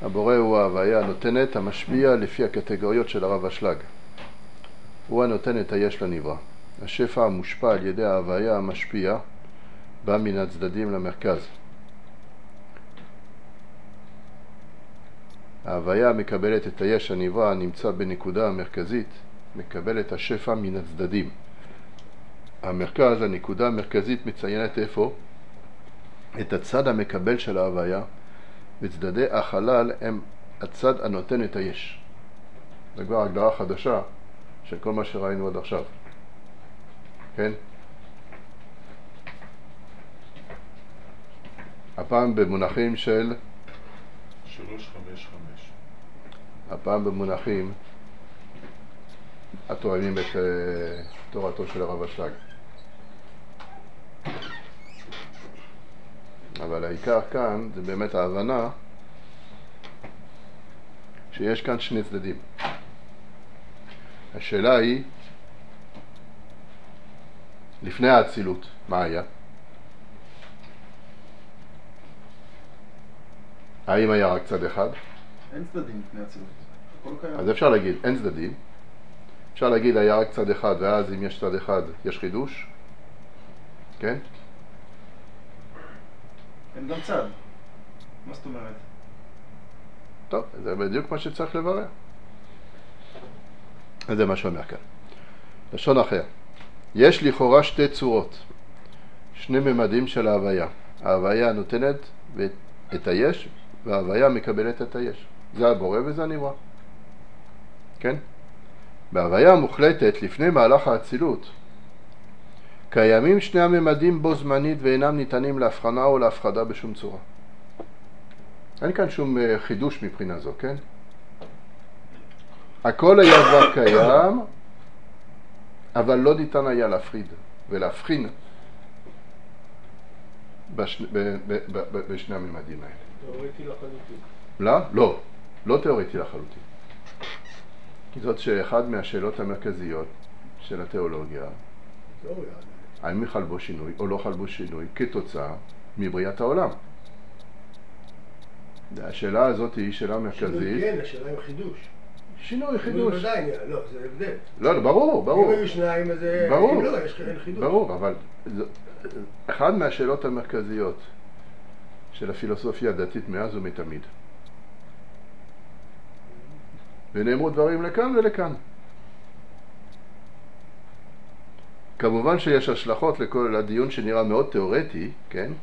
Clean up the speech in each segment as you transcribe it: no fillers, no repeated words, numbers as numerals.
הבורא הוא ההוויה הנותנת, המשפיע לפי הקטגוריות של הרב אשלג. הוא הנותן את היש לנברא. השפע המושפע על ידי ההוויה המשפיע בא מן הצדדים למרכז. ההוויה מקבלת את היש הנברא הנמצא בנקודה המרכזית, מקבלת השפע מן הצדדים. המרכז, הנקודה המרכזית מציינת איפה? את הצד המקבל של ההוויה, וצדדי החלל הם הצד הנותן את היש. זה כבר הגדרה חדשה של כל מה שראינו עד עכשיו. כן? הפעם במונחים של 355. הפעם במונחים התואמים את תורתו של הרב אשלג. אבל העיקר כאן זה באמת ההבנה שיש כאן שני צדדים. השאלה היא, לפני האצילות, מה היה? האם היה רק צד אחד? אין צדדים לפני האצילות. הכל קיים. אז אפשר להגיד, אין צדדים. אפשר להגיד, היה רק צד אחד, ואז אם יש צד אחד, יש חידוש. כן? אין גם צד. מה זאת אומרת? טוב, זה בדיוק מה שצריך לברר. אז זה מה שאומר כאן. לשון אחר. יש לכאורה שתי צורות, שני ממדים של ההוויה. ההוויה נותנת את היש, וההוויה מקבלת את היש. זה הבורא וזה הנברא. כן? בהוויה המוחלטת, לפני מהלך האצילות, קיימים שני הממדים בו זמנית ואינם ניתנים להבחנה או להפחדה בשום צורה. אין כאן שום חידוש מבחינה זו, כן? הכל היה כבר קיים, אבל לא ניתן היה להפריד ולהבחין בשני הממדים האלה. תיאורטי לחלוטין. לא, לא תיאורטי לחלוטין. כי זאת שאחד מהשאלות המרכזיות של התיאולוגיה, האם חל בו שינוי או לא חל בו שינוי כתוצאה מבריאת העולם. השאלה הזאת היא שאלה מרכזית. שינוי כן, השאלה עם חידוש. שינוי, חידוש. לא, זה הבדל. לא, ברור. אם היו שניים, אז ברור. אם לא, אין חידוש. ברור, אבל אחד מהשאלות המרכזיות של הפילוסופיה הדתית מאז ומתמיד. ונאמרו דברים לכאן ולכאן. כמובן שיש השלכות לכל הדיון שנראה מאוד תיאורטי, כן?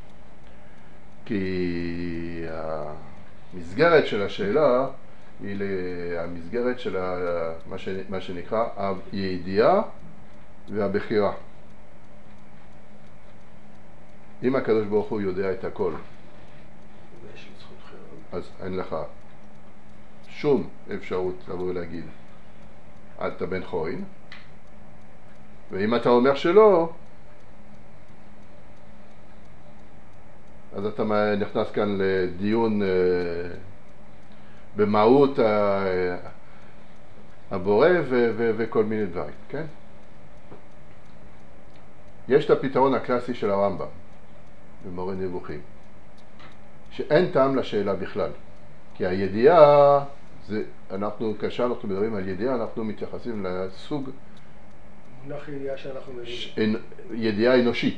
כי המסגרת של השאלה היא המסגרת של מה שנקרא הידיעה והבחירה. אם הקדוש ברוך הוא יודע את הכל, אז אין לך שום אפשרות לבוא ולהגיד אתה בן חורין, ואם אתה אומר שלא, אז אתה נכנס כאן לדיון במהות הבורא וכל מיני דברים, כן? יש את הפתרון הקלאסי של הרמב"ם במורה נבוכים, שאין טעם לשאלה בכלל, כי הידיעה, כאשר אנחנו מדברים על ידיעה, אנחנו מתייחסים לסוג מונח ידיעה שאנחנו מבינים. ידיעה אנושית.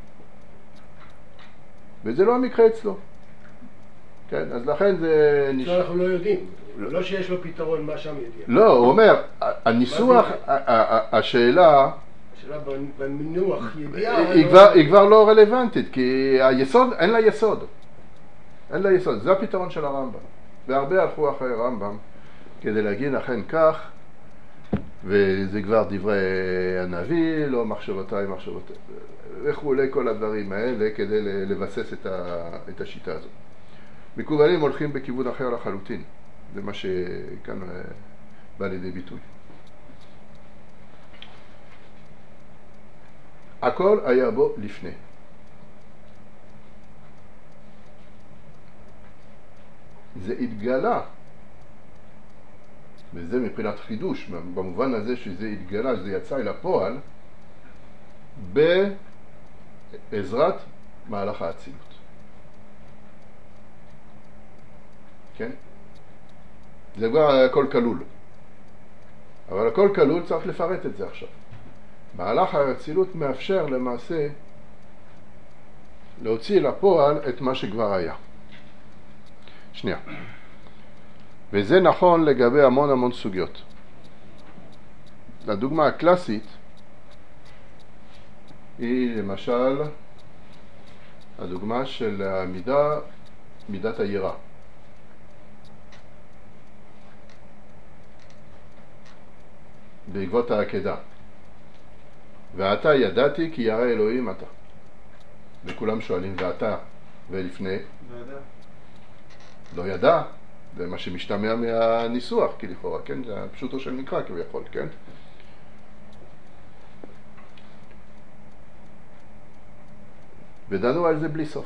וזה לא המקרה אצלו. כן, אז לכן זה אנחנו לא יודעים. לא שיש לו פתרון מה שם ידיעה. לא, הוא אומר, הניסוח, השאלה במינוח ידיעה היא כבר לא רלוונטית, כי היסוד, אין לה יסוד. אין לה יסוד. זה הפתרון של הרמב"ם. והרבה הלכו אחרי הרמב"ם כדי להגיד אכן כך, וזה כבר דברי הנביא, לא מחשבותיי, וכו' כל הדברים האלה כדי לבסס את השיטה הזאת. מקובלים הולכים בכיוון אחר לחלוטין. זה מה שכאן בא לידי ביטוי. הכל היה בו לפני. זה התגלה, וזה מבחינת חידוש, במובן הזה שזה התגלה, שזה יצא אל הפועל, בעזרת מהלך האצילות. כן? זה כבר הכל כלול. אבל הכל כלול צריך לפרט את זה עכשיו. מהלך האצילות מאפשר למעשה להוציא לפועל את מה שכבר היה. שנייה. וזה נכון לגבי המון סוגיות. הדוגמה הקלאסית היא למשל הדוגמה של מידת היראה. בעקבות העקדה. ואתה ידעתי כי ירא אלוהים אתה. וכולם שואלים, ואתה ולפני? לא יודע. לא ידע. זה מה שמשתמע מהניסוח, כי לכאורה, כן? זה פשוטו של מקרא כביכול, כן? ודנו על זה בלי סוף.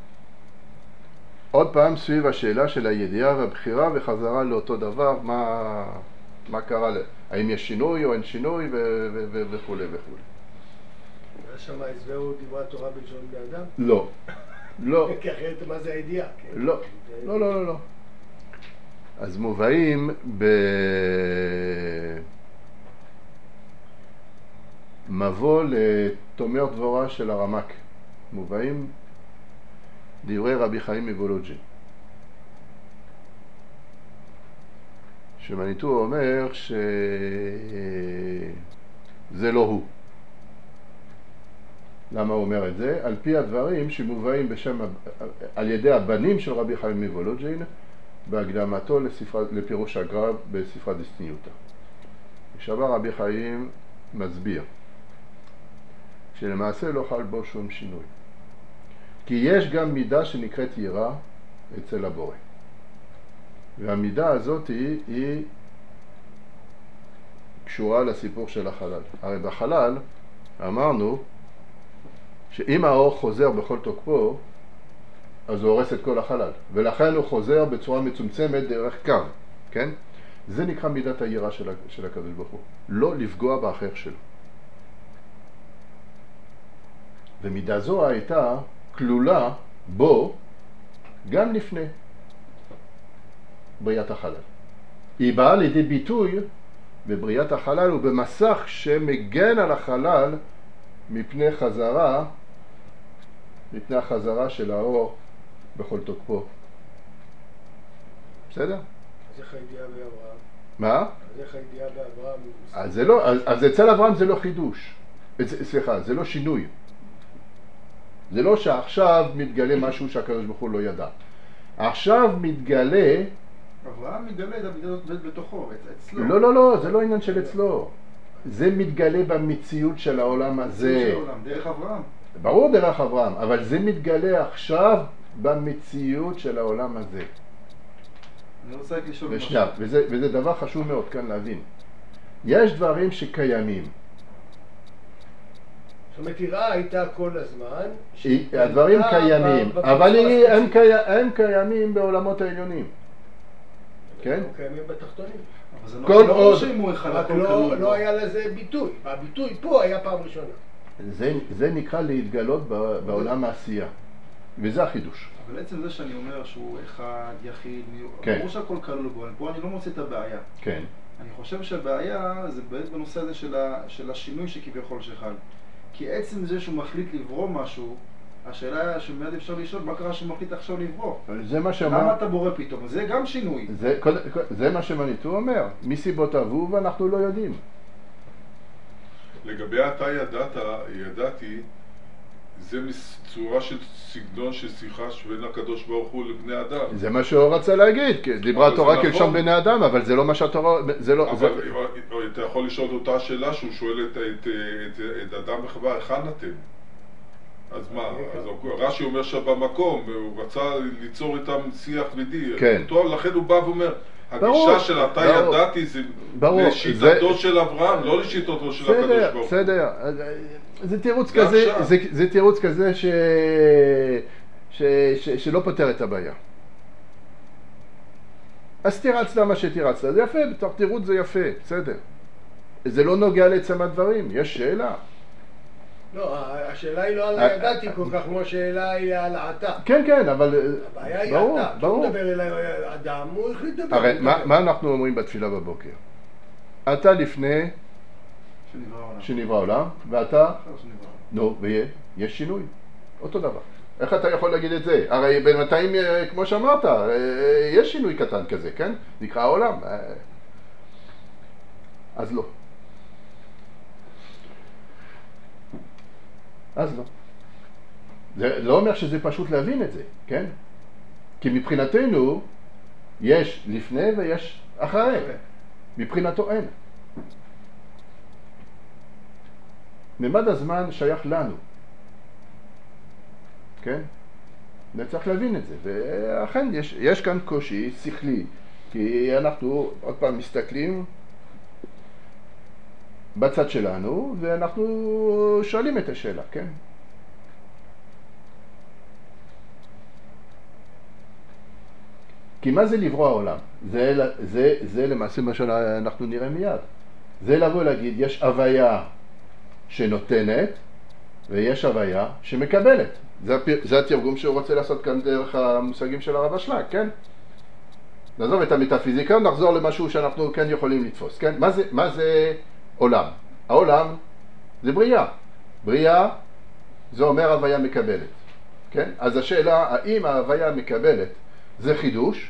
עוד פעם סביב השאלה של הידיעה והבחירה וחזרה לאותו דבר, מה קרה, האם יש שינוי או אין שינוי וכו' וכו'. היה שם הסברו דברי תורה בלשון בני אדם? לא. לא. כי אחרת מה זה הידיעה? לא. לא. אז מובאים במבוא לתומר דבורה של הרמק. מובאים דברי רבי חיים מוולוז'ין. שמניטו אומר שזה לא הוא. למה הוא אומר את זה? על פי הדברים שמובאים על ידי הבנים של רבי חיים מוולוז'ין בהקדמתו לפירוש הגר"א בספרה דצניותא. שבה רבי חיים מסביר שלמעשה לא חל בו שום שינוי. כי יש גם מידה שנקראת יראה אצל הבורא. והמידה הזאת היא קשורה לסיפור של החלל. הרי בחלל אמרנו שאם האור חוזר בכל תוקפו, אז הוא הורס את כל החלל. ולכן הוא חוזר בצורה מצומצמת דרך קו, כן? זה נקרא מידת היראה של הקדוש ברוך הוא. לא לפגוע באחר שלו. ומידה זו הייתה כלולה בו גם לפני בריאת החלל. היא באה לידי ביטוי בבריאת החלל ובמסך שמגן על החלל מפני החזרה של האור בכל תוקפו. בסדר? אז איך הידיעה באברהם? מה? אז איך הידיעה באברהם? אז אצל אברהם זה לא חידוש. סליחה, זה לא שינוי. זה לא שעכשיו מתגלה משהו שהקדוש ברוך הוא לא ידע. עכשיו מתגלה... אברהם מתגלה את המידה הזאת בתוכו, אצלו. לא, זה לא עניין של אצלו. זה מתגלה במציאות של העולם הזה. דרך אברהם. ברור דרך אברהם, אבל זה מתגלה עכשיו במציאות של העולם הזה. אני רוצה רק לשאול משהו. וזה דבר חשוב מאוד כאן להבין. יש דברים שקיימים. זאת אומרת, יראה הייתה כל הזמן. הדברים קיימים, אבל הם קיימים בעולמות העליונים. כן? הם קיימים בתחתונים. אבל זה כל לא עוד... שימו אחד רק לא היה לזה ביטוי. הביטוי פה היה פעם ראשונה. זה נקרא להתגלות בעולם העשייה. וזה החידוש. אבל עצם זה שאני אומר שהוא אחד, יחיד, כן. ברור שהכל כלול בו, פה אני לא מוצא את הבעיה. כן. אני חושב שהבעיה זה באמת בנושא הזה של השינוי שכביכול שחל. כי עצם זה שהוא מחליט לברוא משהו, השאלה שמיד אפשר לשאול, מה קרה שהוא מחליט עכשיו לברוא? זה מה שאומר... למה אתה בורא פתאום? זה גם שינוי. זה מה שמניטו אומר. מסיבותיו ואנחנו לא יודעים. לגבי אתה ידעתי, זה צורה של סגנון של שיחה בין הקדוש ברוך הוא לבני אדם. זה מה שהוא רצה להגיד, כי דיברה התורה כלשון בני אדם, אבל זה לא מה שהתורה... אבל אתה יכול לשאול אותה שאלה שהוא שואל את אדם וחווה, היכן אתם? אז מה? אז רש"י אומר שבמקום, הוא רצה ליצור איתם שיח ודי. כן. לכן הוא בא ואומר, הגישה של אתה ידעתי זה לשיטתו של אברהם, לא לשיטתו של הקדוש ברוך הוא. בסדר. זה תירוץ כזה שלא פותר את הבעיה. אז תירצת מה שתירצת, זה יפה, בתוך תירוץ זה יפה, בסדר. זה לא נוגע לעצם הדברים, יש שאלה. לא, השאלה היא לא על הידעתי כל כך, כמו השאלה היא על העתה. כן, כן, אבל הבעיה היא ברור, העתה. ברור. כשהוא מדבר אל אדם, הוא החליט לדבר. הרי מה אנחנו אומרים בתפילה בבוקר? אתה לפני שנברא העולם. שנברא העולם, ואתה, אחר שנברא העולם. נו, ויש שינוי, אותו דבר. איך אתה יכול להגיד את זה? הרי בינתיים, כמו שאמרת, יש שינוי קטן כזה, כן? נקרא העולם. אז לא. אז לא. זה לא אומר שזה פשוט להבין את זה, כן? כי מבחינתנו יש לפני ויש אחרי. מבחינתו אין. ממד הזמן שייך לנו. כן? צריך להבין את זה. ואכן יש כאן קושי שכלי. כי אנחנו עוד פעם מסתכלים בצד שלנו, ואנחנו שואלים את השאלה, כן? כי מה זה לברוא העולם? זה למעשה מה שאנחנו נראה מיד. זה לבוא להגיד, יש הוויה שנותנת, ויש הוויה שמקבלת. זה התרגום שהוא רוצה לעשות כאן דרך המושגים של הרב אשלג, כן? נעזוב את המטאפיזיקה, נחזור למשהו שאנחנו כן יכולים לתפוס, כן? מה זה עולם? העולם זה בריאה. בריאה זה אומר הוויה מקבלת, כן? אז השאלה, האם ההוויה מקבלת זה חידוש?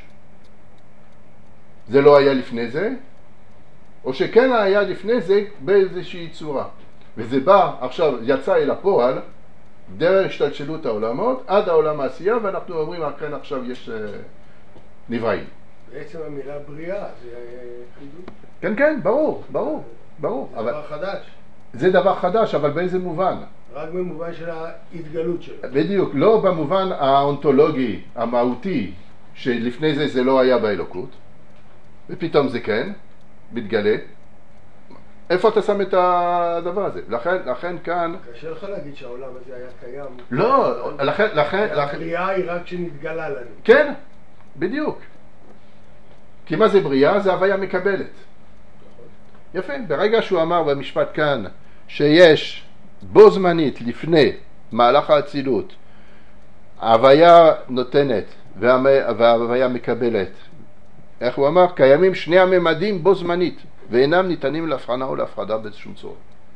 זה לא היה לפני זה? או שכן היה לפני זה באיזושהי צורה? וזה בא, עכשיו יצא אל הפועל, דרך השתלשלות העולמות, עד העולם העשייה, ואנחנו אומרים, כן, עכשיו יש נבראים. בעצם המילה בריאה זה חידוש. כן, כן, ברור, ברור, ברור. זה דבר חדש. זה דבר חדש, אבל באיזה מובן? רק במובן של ההתגלות שלו. בדיוק, לא במובן האונתולוגי, המהותי, שלפני זה לא היה באלוקות, ופתאום זה כן, מתגלה. איפה אתה שם את הדבר הזה? לכן כאן... קשה לך להגיד שהעולם הזה היה קיים. לא, לכן... הבריאה היא רק שנתגלה לנו. כן, בדיוק. כי מה זה בריאה? זה הוויה מקבלת. יפה, ברגע שהוא אמר במשפט כאן שיש בו זמנית לפני מהלך האצילות, ההוויה נותנת וההוויה מקבלת. איך הוא אמר? קיימים שני הממדים בו זמנית, ואינם ניתנים להבחנה או להפרדה באיזשום צורה.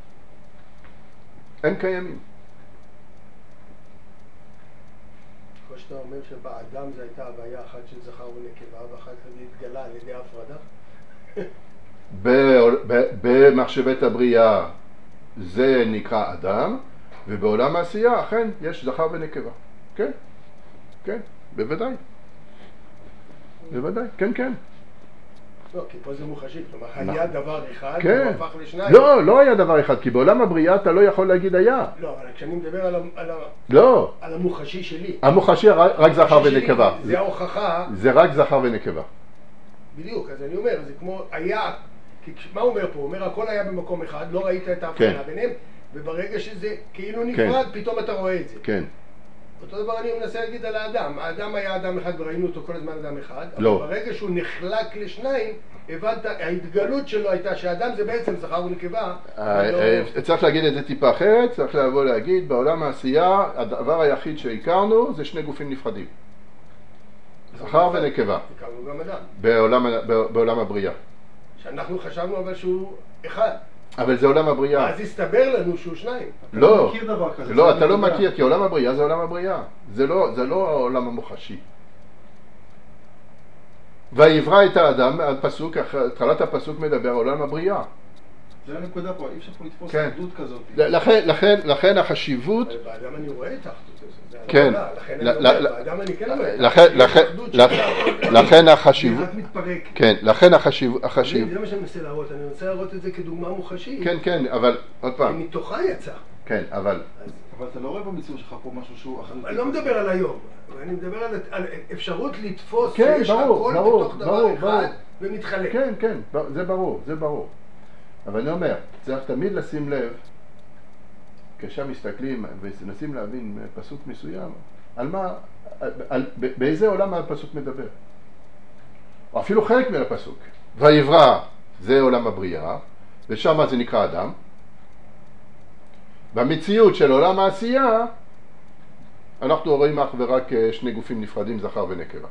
הם קיימים. כמו שאתה אומר שבאדם זה הייתה הוויה אחת של זכר ונקבה, ואחר כך זה התגלה על ידי הפרדה? במחשבת הבריאה זה נקרא אדם, ובעולם העשייה אכן יש זכר ונקבה. כן, כן, בוודאי. בוודאי, כן, כן. לא, כי פה זה מוחשי, כלומר, היה דבר אחד, כן. הוא הפך לשניים. לא, לא היה דבר אחד, כי בעולם הבריאה אתה לא יכול להגיד היה. לא, אבל כשאני מדבר לא. על המוחשי שלי. המוחשי רק זכר ונקבה. זה ההוכחה. זה רק זכר ונקבה. בדיוק, אז אני אומר, זה כמו היה, כי מה הוא אומר פה? הוא אומר, הכל היה במקום אחד, לא ראית את ההבחנה ביניהם, וברגע שזה כאילו נפרד, פתאום אתה רואה את זה. כן. אותו דבר אני מנסה להגיד על האדם. האדם היה אדם אחד וראינו אותו כל הזמן אדם אחד, לא. אבל ברגע שהוא נחלק לשניים, הבנת, ההתגלות שלו הייתה שאדם זה בעצם זכר ונקבה. צריך להגיד את זה טיפה אחרת, צריך לבוא להגיד, בעולם העשייה, הדבר היחיד שהכרנו זה שני גופים נפרדים. זכר ונקבה. הכרנו גם אדם. בעולם הבריאה. שאנחנו חשבנו אבל שהוא אחד. אבל זה עולם הבריאה. אז הסתבר לנו שהוא שניים. אתה לא מכיר דבר כזה. לא, אתה לא מכיר, כי עולם הבריאה זה עולם הבריאה. זה לא העולם המוחשי. ויברא את האדם, הפסוק, התחלת הפסוק מדבר על עולם הבריאה. זה הנקודה פה, אי אפשר פה לתפוס כן. אחדות כזאת. לכן החשיבות... באדם אני רואה את האחדות הזאת. כן. לכן אני אומר, באדם אני כן רואה לכן החשיבות... זה רק מתפרק. כן, לכן החשיבות... זה מה שאני מנסה להראות, אני רוצה להראות את זה כדוגמה מוחשית. כן, כן, אבל עוד פעם. מתוכה יצא. כן, אבל... אבל אתה לא רואה במציאות שלך פה משהו שהוא אחדות. אני לא מדבר על היום, אני מדבר על אפשרות לתפוס כן, שיש ברור, הכל ברור, בתוך ברור, דבר אחד ומתחלק. כן, כן, זה ברור, זה ברור. אבל אני אומר, צריך תמיד לשים לב, כשם מסתכלים ונסים להבין פסוק מסוים, על מה, באיזה עולם הפסוק מדבר. או אפילו חלק מהפסוק. ויברא, זה עולם הבריאה, ושם זה נקרא אדם. במציאות של עולם העשייה, אנחנו רואים אך ורק שני גופים נפרדים, זכר ונקבה.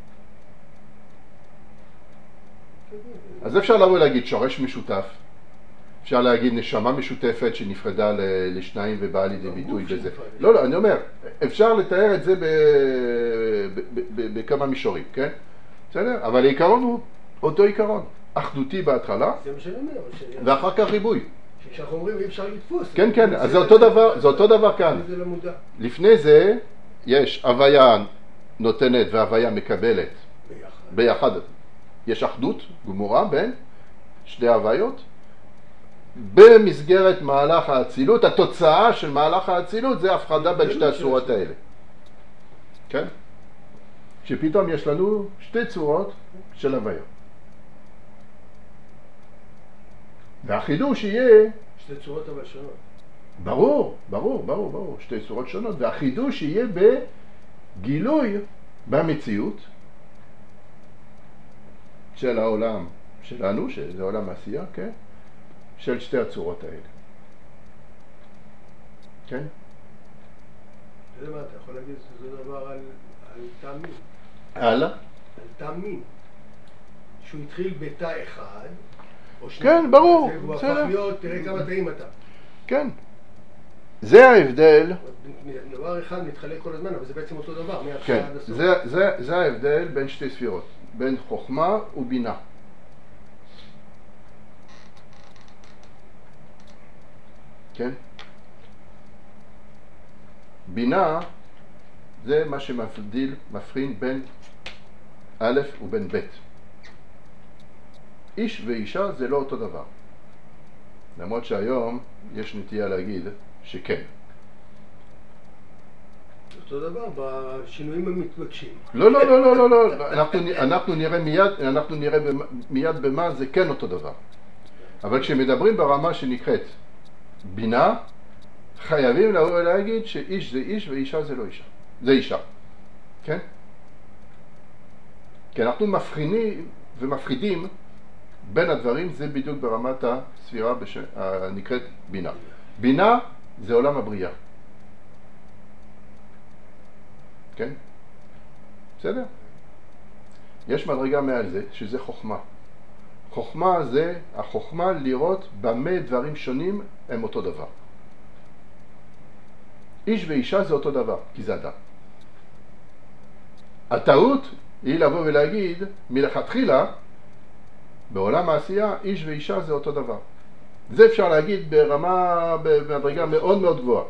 אז אפשר לבוא להגיד שורש משותף, אפשר להגיד נשמה משותפת שנפרדה לשניים ובאה לידי ביטוי בזה. לא, אני אומר, אפשר לתאר את זה בכמה מישורים, כן? בסדר? אבל העיקרון הוא אותו עיקרון, אחדותי בהתחלה, זה מה שאני אומר. ואחר כך ריבוי. כשאנחנו אומרים אי אפשר לתפוס. כן, כן, אז זה אותו דבר כאן. זה לא מודע. לפני זה יש הוויה נותנת והוויה מקבלת ביחד. יש אחדות גמורה בין שתי הוויות. במסגרת מהלך האצילות, התוצאה של מהלך האצילות זה הפרדה בין שתי הצורות האלה. כן? שפתאום יש לנו שתי צורות של הוויה. והחידוש יהיה... שתי צורות אבל שונות. ברור, שתי צורות שונות. והחידוש יהיה בגילוי במציאות של העולם שלנו, שזה עולם העשייה, כן? של שתי הצורות האלה. כן? אתה יודע מה, אתה יכול להגיד שזה דבר על טעם מין. על טעם מין. שהוא התחיל בתא אחד, או שני... כן, ברור. והוא הפך להיות, תראה כמה תאים אתה. כן. זה ההבדל. דבר אחד מתחלק כל הזמן, אבל זה בעצם אותו דבר, מהתחלה כן, עד הסוף. זה ההבדל בין שתי ספירות, בין חוכמה ובינה. כן? בינה זה מה שמפריד בין א' ובין ב'. איש ואישה זה לא אותו דבר. למרות שהיום יש נטייה להגיד שכן. אותו דבר בשינויים המתבקשים. לא. אנחנו נראה מיד במה זה כן אותו דבר. אבל כשמדברים ברמה שנקראת בינה, חייבים לבוא ולהגיד שאיש זה איש ואישה זה לא אישה. זה אישה. כן? כי אנחנו מבחינים ומפחידים בין הדברים, זה בדיוק ברמת הספירה הנקראת בינה. בינה זה עולם הבריאה. כן? בסדר? יש מדרגה מעל זה, שזה חוכמה. חוכמה זה, החוכמה לראות במה דברים שונים הם אותו דבר. איש ואישה זה אותו דבר, כי זה אדם. הטעות היא לבוא ולהגיד, מלכתחילה, בעולם העשייה, איש ואישה זה אותו דבר. זה אפשר להגיד במדרגה מאוד מאוד גבוהה.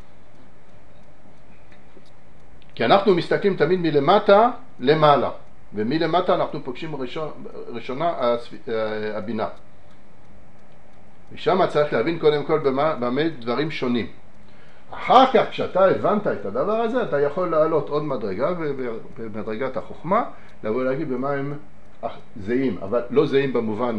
כי אנחנו תמיד מלמטה למעלה, ומלמטה אנחנו פוגשים ראשונה הבינה. ושם צריך להבין קודם כל במה דברים שונים. אחר כך כשאתה הבנת את הדבר הזה, אתה יכול לעלות עוד מדרגה, ובמדרגת החוכמה, לבוא ולהגיד במה הם זהים, אבל לא זהים במובן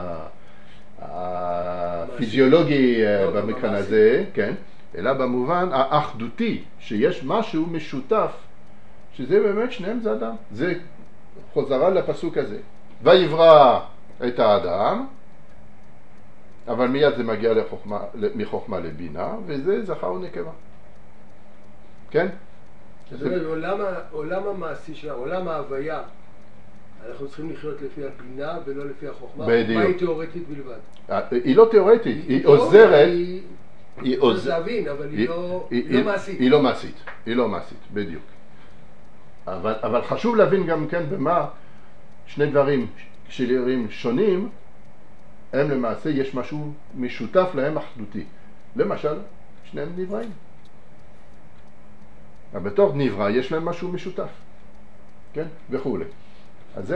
הפיזיולוגי במקרה הזה, כן? אלא במובן האחדותי, שיש משהו משותף, שזה באמת שניהם זה אדם. זה חוזרה לפסוק הזה. ויברא את האדם, אבל מיד זה מגיע מחוכמה לבינה, וזה זכר ונקבה. כן? זאת אומרת, עולם המעשי שלה, עולם ההוויה, אנחנו צריכים לחיות לפי הבינה ולא לפי החוכמה. בדיוק. מה היא תיאורטית בלבד? היא לא תיאורטית, היא עוזרת. היא עוזרת להבין, אבל היא לא מעשית. היא לא מעשית, בדיוק. אבל חשוב להבין גם כן במה שני דברים שנראים שונים, הם למעשה יש משהו משותף להם אחדותי. למשל, שניהם נבראים. אבל בתור נברא יש להם משהו משותף. כן? וכו'. אז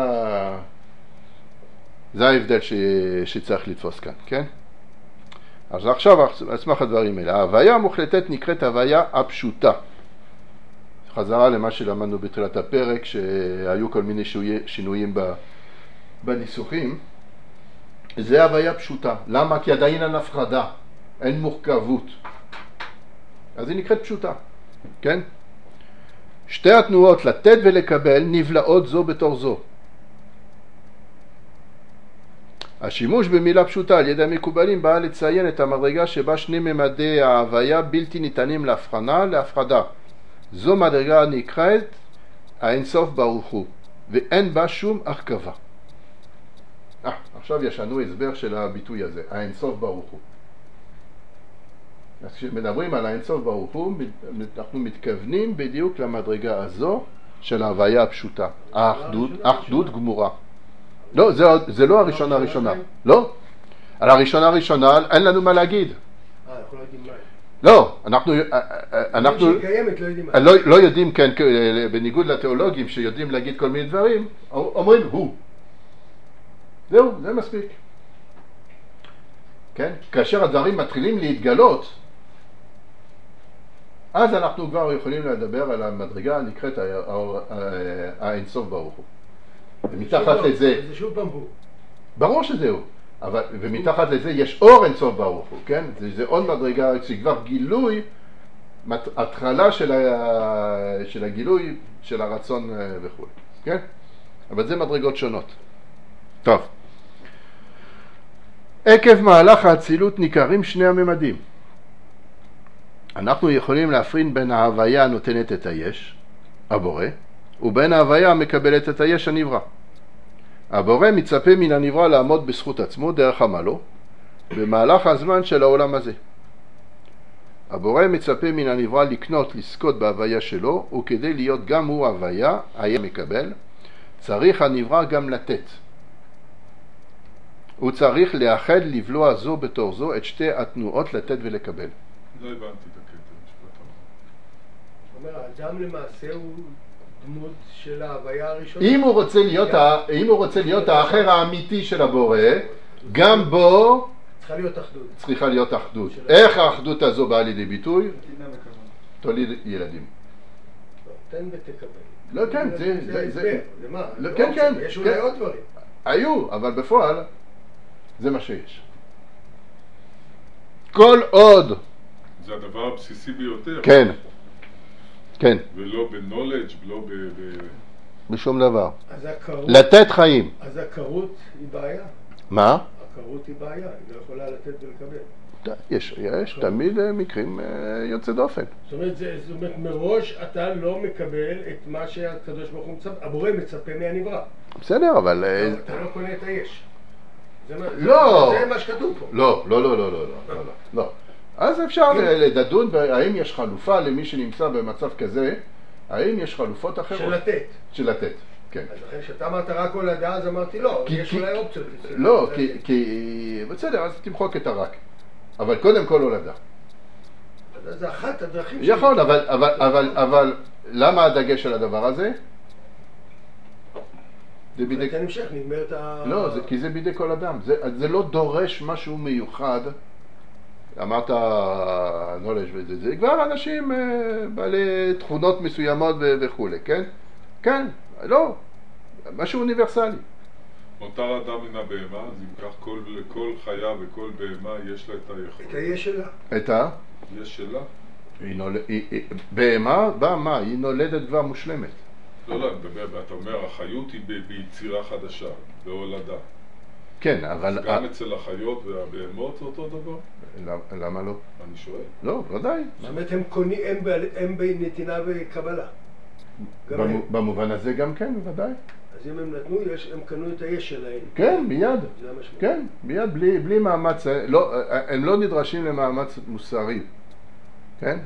זה ההבדל שצריך לתפוס כאן, כן? אז עכשיו, על סמך הדברים האלה, ההוויה המוחלטת נקראת ההוויה הפשוטה. חזרה למה שלמדנו בתחילת הפרק, שהיו כל מיני שינויים בניסוחים. זה ההוויה פשוטה. למה? כי עדיין אין הפרדה, אין מורכבות. אז היא נקראת פשוטה, כן? שתי התנועות לתת ולקבל נבלעות זו בתור זו. השימוש במילה פשוטה על ידי המקובלים בא לציין את המדרגה שבה שני ממדי ההוויה בלתי ניתנים להבחנה, להפרדה. זו מדרגה נקראת האינסוף ברוך הוא, ואין בה שום הרכבה. עכשיו יש לנו הסבר של הביטוי הזה, האינסוף ברוך הוא. אז כשמדברים על האינסוף ברוך הוא, אנחנו מתכוונים בדיוק למדרגה הזו של ההוויה הפשוטה, האחדות גמורה. לא, זה לא הראשונה הראשונה. לא, על הראשונה הראשונה אין לנו מה להגיד. אנחנו לא יודעים מה. לא, אנחנו לא יודעים, כן, בניגוד לתיאולוגים שיודעים להגיד כל מיני דברים, אומרים הוא. זהו, זה מספיק. כן? כאשר הדברים מתחילים להתגלות, אז אנחנו כבר יכולים לדבר על המדרגה הנקראת האינסוף ברוך הוא. ומתחת לזה... זה שוב פעם הוא. ברור שזהו. ומתחת לזה יש אור אינסוף ברוך הוא, כן? זה עוד מדרגה, זה כבר גילוי, התחלה של הגילוי של הרצון וכו'. כן? אבל זה מדרגות שונות. טוב. עקב מהלך האצילות ניכרים שני הממדים. אנחנו יכולים להפריד בין ההוויה הנותנת את היש, הבורא, ובין ההוויה המקבלת את היש הנברא. הבורא מצפה מן הנברא לעמוד בזכות עצמו דרך עמלו במהלך הזמן של העולם הזה. הבורא מצפה מן הנברא לקנות, לזכות בהוויה שלו, וכדי להיות גם הוא הוויה, היה מקבל, צריך הנברא גם לתת. הוא צריך לאחד לבלוע זו בתור זו את שתי התנועות לתת ולקבל. לא הבנתי את הקטע, משפט אומר, האדם למעשה הוא דמות של ההוויה הראשונה. אם הוא רוצה להיות האחר האמיתי של הבורא, גם בו צריכה להיות אחדות. איך האחדות הזו באה לידי ביטוי? תוליד ילדים. תן ותקבל. לא, כן, זה מה? כן, כן. יש אולי עוד דברים. היו, אבל בפועל זה מה שיש. כל עוד. זה הדבר הבסיסי ביותר. כן. כן. ולא בנולדג' ולא בשום דבר. אז הקרות, לתת חיים. אז הקרות היא בעיה. מה? הקרות היא בעיה, היא לא יכולה לתת ולקבל. יש תמיד מקרים יוצא דופן. זאת אומרת, מראש אתה לא מקבל את מה שהקדוש ברוך הוא מצפה, הבורא מצפה מהנברא. בסדר, אבל... אתה לא קונה את היש. לא. זה מה שכתוב פה. לא. אז אפשר לדון האם יש חלופה למי שנמצא במצב כזה, האם יש חלופות אחרות? של לתת, כן. אז אחרי שאתה אמרת רק הולדה, אז אמרתי לא, יש אולי אופציות. לא, כי... בסדר, אז תמחוק את הרק. אבל קודם כל הולדה. זה אחת הדרכים שלי. יכול, אבל למה הדגש על הדבר הזה? זה בידי... אתה נמשך, נגמרת לא, כי זה בידי כל אדם. זה לא דורש משהו מיוחד. אמרת נולש וזה, זה כבר אנשים בעלי תכונות מסוימות וכו', כן? כן, לא, משהו אוניברסלי. מותר אדם מן הבהמה, אז אם כך כל חיה וכל בהמה יש לה את היכולת. את היש שלה. את ה? יש שלה. בהמה, מה? היא נולדת כבר מושלמת. לא, אתה אומר, החיות היא ביצירה חדשה, בהולדה. כן, אבל... אז גם אצל החיות והבהמות זה אותו דבר? למה לא? אני שואל. לא, ודאי. זאת אומרת, הם בנתינה וקבלה. במובן הזה גם כן, ודאי. אז אם הם נתנו, הם קנו את היש שלהם. כן, מיד. זה המשמעות. כן, מיד, בלי מאמץ, הם לא נדרשים למאמץ מוסרי. כן?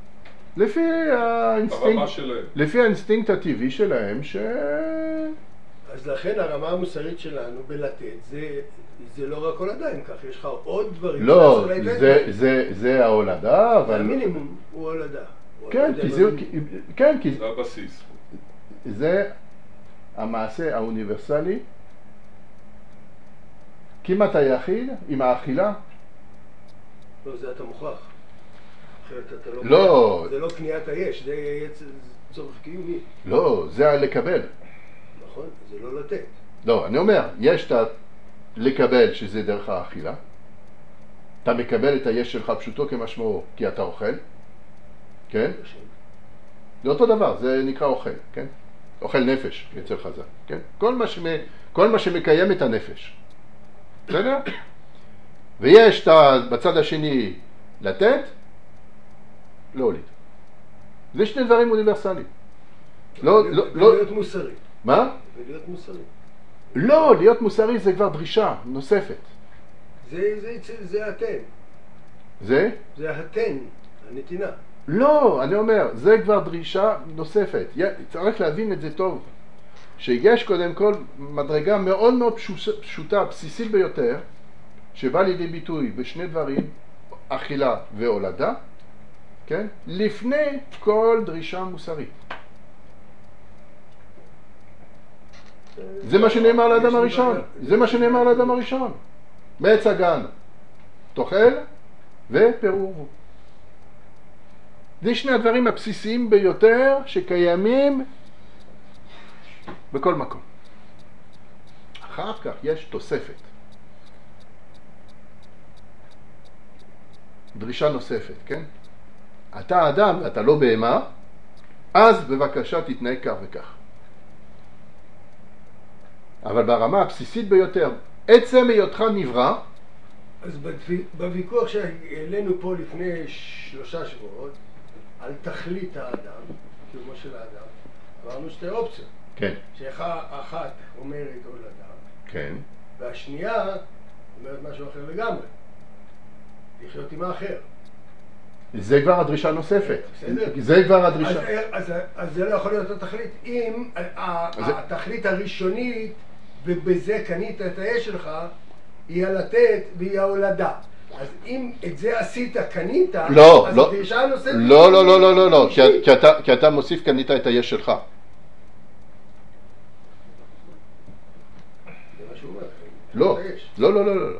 לפי האינסטינקט הטבעי שלהם אז לכן הרמה המוסרית שלנו בלתת זה לא רק הולדה, אם כך, יש לך עוד דברים. לא, זה ההולדה, אבל... המינימום הוא הולדה. כן, כי זה הבסיס. זה המעשה האוניברסלי, כמעט היחיד עם האכילה. לא, זה אתה מוכרח. אחרת אתה לא... זה לא קניית היש, זה יהיה צורך קיומי. לא, זה לקבל. נכון, זה לא לתת. לא, אני אומר, יש את לקבל שזה דרך האכילה. אתה מקבל את היש שלך פשוטו כמשמעו, כי אתה אוכל. כן? זה אותו דבר, זה נקרא אוכל, כן? אוכל נפש, יצר חזק, כן? כל מה שמקיים את הנפש. בסדר? ויש בצד השני לתת, להוליד. זה שני דברים אוניברסליים. ולהיות מוסרי. מה? ולהיות מוסרי. לא, להיות מוסרי זה כבר דרישה נוספת. זה התן. זה? זה התן, הנתינה. לא, אני אומר, זה כבר דרישה נוספת. צריך להבין את זה טוב. שיש קודם כל מדרגה מאוד מאוד פשוטה, בסיסית ביותר, שבא לידי ביטוי בשני דברים, אכילה והולדה, כן? לפני כל דרישה מוסרית. זה מה שנאמר לאדם הראשון. זה מה שנאמר לאדם הראשון. מעץ הגן, תאכל ופירור. זה שני הדברים הבסיסיים ביותר שקיימים בכל מקום. אחר כך יש תוספת. דרישה נוספת, כן? אתה אדם ואתה לא בהמה, אז בבקשה תתנהג כך וכך. אבל ברמה הבסיסית ביותר, עצם היותך נברא. אז בוויכוח שהעלינו פה לפני 3 שבועות, על תכלית האדם, קיומו של האדם, אמרנו שתי אופציות. כן. שאחת אומרת הולדה, כן. והשנייה אומרת משהו אחר לגמרי. לחיות עם האחר. זה כבר הדרישה הנוספת. בסדר. זה כבר הדרישה. אז זה לא יכול להיות התכלית. אם התכלית הראשונית, ובזה קנית את האש שלך, היא הלתת והיא ההולדה. אז אם את זה עשית, קנית, לא, אז לא. הדרישה הנוספת... לא, לא, לא, לא, לא, לא. כי אתה מוסיף קנית את היש שלך. זה מה שהוא אומר. לא, לא, לא, לא, לא.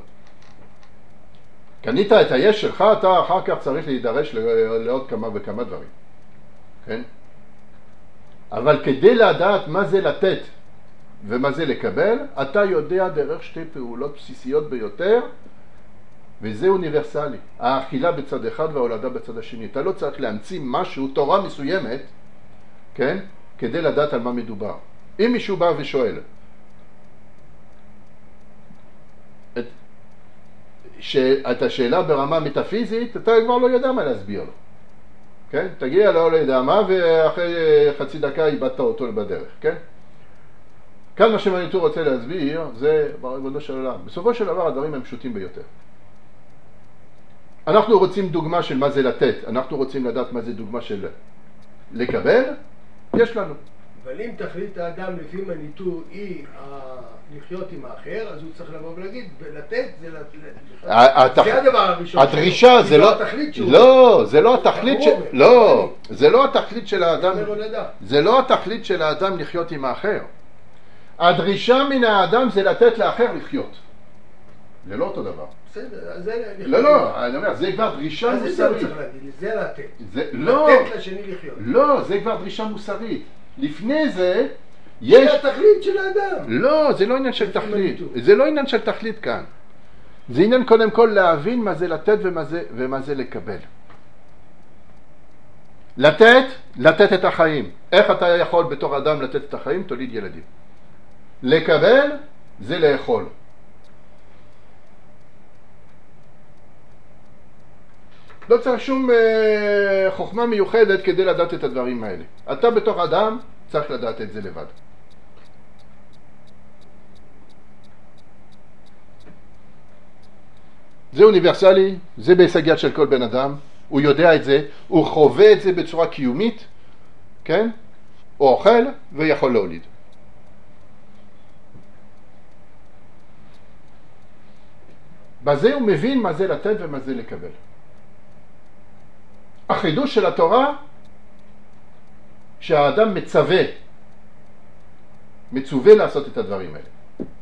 קנית את היש שלך, אתה אחר כך צריך להידרש לעוד כמה וכמה דברים. כן? אבל כדי לדעת מה זה לתת ומה זה לקבל, אתה יודע דרך שתי פעולות בסיסיות ביותר, וזה אוניברסלי. האכילה בצד אחד וההולדה בצד השני. אתה לא צריך להמציא משהו, תורה מסוימת, כן? כדי לדעת על מה מדובר. אם מישהו בא ושואל, את השאלה ברמה מטאפיזית, אתה כבר לא יודע מה להסביר לו. כן? תגיע לא יודע מה, ואחרי חצי דקה איבדת אותו בדרך, כן? כאן מה שמניטור רוצה להסביר, זה בריבונו של עולם. בסופו של דבר הדברים הם פשוטים ביותר. אנחנו רוצים דוגמה של מה זה לתת, אנחנו רוצים לדעת מה זה דוגמה של לקבל, יש לנו. אבל אם תכלית האדם לפי מניטור היא לחיות עם האחר, אז הוא צריך לבוא ולהגיד, ולתת זה זה הדבר הראשון. הדרישה זה לא, לא, זה לא התכלית לא, זה לא התכלית של האדם, זה לא התכלית של האדם לחיות עם האחר. הדרישה מן האדם זה לתת לאחר לחיות. זה לא אותו דבר. בסדר, זה... לא, לא, אני אומר, זה כבר דרישה מוסרית. אז זה לא צריך להגיד, זה לתת. לא, לתת לשני לחיות. לא, זה כבר דרישה מוסרית. לפני זה, יש... זה התכלית של האדם. לא, זה לא עניין של תכלית. זה לא עניין של תכלית כאן. זה עניין קודם כל להבין מה זה לתת ומה זה לקבל. לתת את החיים. איך אתה יכול בתור אדם לתת את החיים? תוליד ילדים. לקבל זה לאכול. לא צריך שום חוכמה מיוחדת כדי לדעת את הדברים האלה. אתה בתור אדם צריך לדעת את זה לבד. זה אוניברסלי, זה בהישג יד של כל בן אדם, הוא יודע את זה, הוא חווה את זה בצורה קיומית, כן? הוא אוכל ויכול להוליד. בזה הוא מבין מה זה לתת ומה זה לקבל. החידוש של התורה, שהאדם מצווה לעשות את הדברים האלה.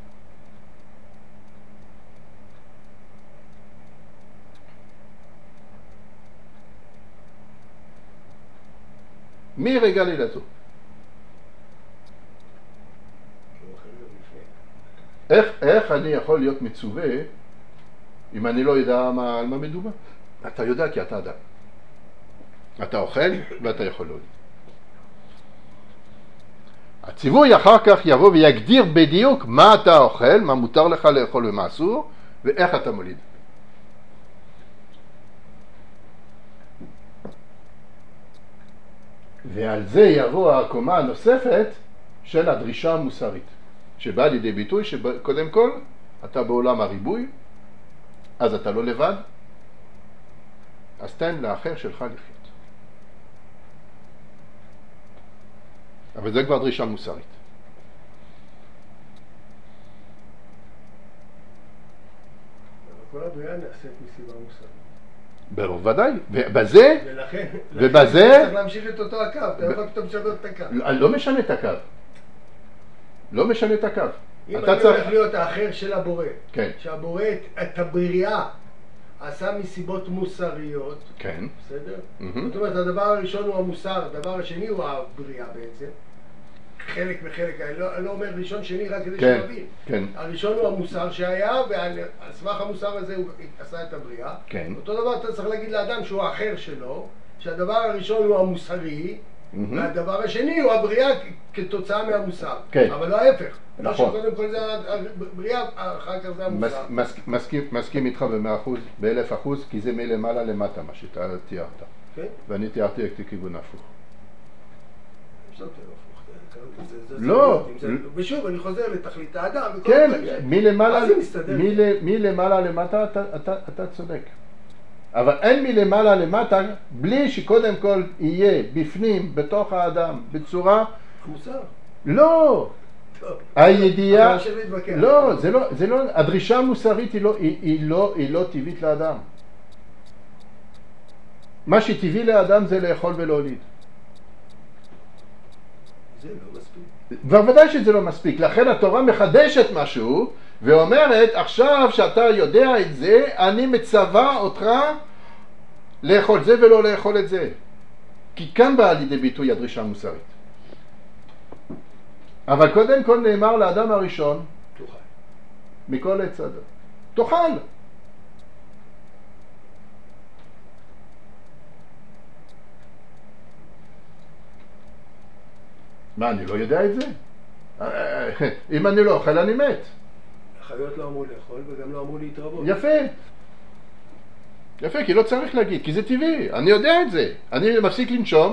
מרגע לילתו. איך אני יכול להיות מצווה אם אני לא יודע על מה מדובר? אתה יודע כי אתה אדם. אתה אוכל ואתה יכול להוליד. הציווי אחר כך יבוא ויגדיר בדיוק מה אתה אוכל, מה מותר לך לאכול ומה אסור, ואיך אתה מוליד. ועל זה יבוא הקומה הנוספת של הדרישה המוסרית, שבאה לידי ביטוי שקודם כל אתה בעולם הריבוי, אז אתה לא לבד, אז תן לאחר שלך לחיות. אבל זה כבר דרישה מוסרית. כל הבריאה נעשית מסיבה מוסרית. בוודאי, ובזה, ולכן צריך להמשיך את אותו הקו, אתה יכול פתאום לשנות את הקו. לא משנה את הקו. לא משנה את הקו. אם אני הולך להיות האחר של הבורא, כן. שהבורא את הבריאה עשה מסיבות מוסריות, כן. בסדר? זאת אומרת, הדבר הראשון הוא המוסר, הדבר השני הוא הבריאה בעצם. חלק מחלק, אני לא אומר ראשון שני רק כדי כן, שנבין. כן. הראשון הוא המוסר שהיה, ועל סמך המוסר הזה הוא עשה את הבריאה. כן. אותו דבר אתה צריך להגיד לאדם שהוא האחר שלו, שהדבר הראשון הוא המוסרי, והדבר השני הוא הבריאה כתוצאה מהמוסר. כן. אבל לא ההפך. נכון. קודם כל זה הבריאה, אחר כך זה המוסר. מסכים איתך ב1,000%, כי זה מלמעלה למטה מה שאתה תיארת. כן? ואני תיארתי את הכיוון ההפוך. אפשר תהיה הפוך. לא. ושוב, אני חוזר לתכלית האדם. כן, מלמעלה למטה אתה צודק. אבל אין מלמעלה למטה בלי שקודם כל יהיה בפנים, בתוך האדם, בצורה... המוסר. לא. הידיעה... לא, זה לא... הדרישה המוסרית היא לא טבעית לאדם. מה שטבעי לאדם זה לאכול ולהוליד. זה לא מספיק. בוודאי שזה לא מספיק. לכן התורה מחדשת משהו ואומרת, עכשיו שאתה יודע את זה, אני מצווה אותך לאכול זה ולא לאכול את זה. כי כאן באה לידי ביטוי הדרישה המוסרית. אבל קודם כל נאמר לאדם הראשון, תאכל. מכל עץ אדם. תאכל. מה, אני לא יודע את זה? אם אני לא אוכל, אני מת. החיות לא אמרו לאכול וגם לא אמרו להתרבות. יפה. יפה, כי לא צריך להגיד, כי זה טבעי. אני יודע את זה. אני מפסיק לנשום,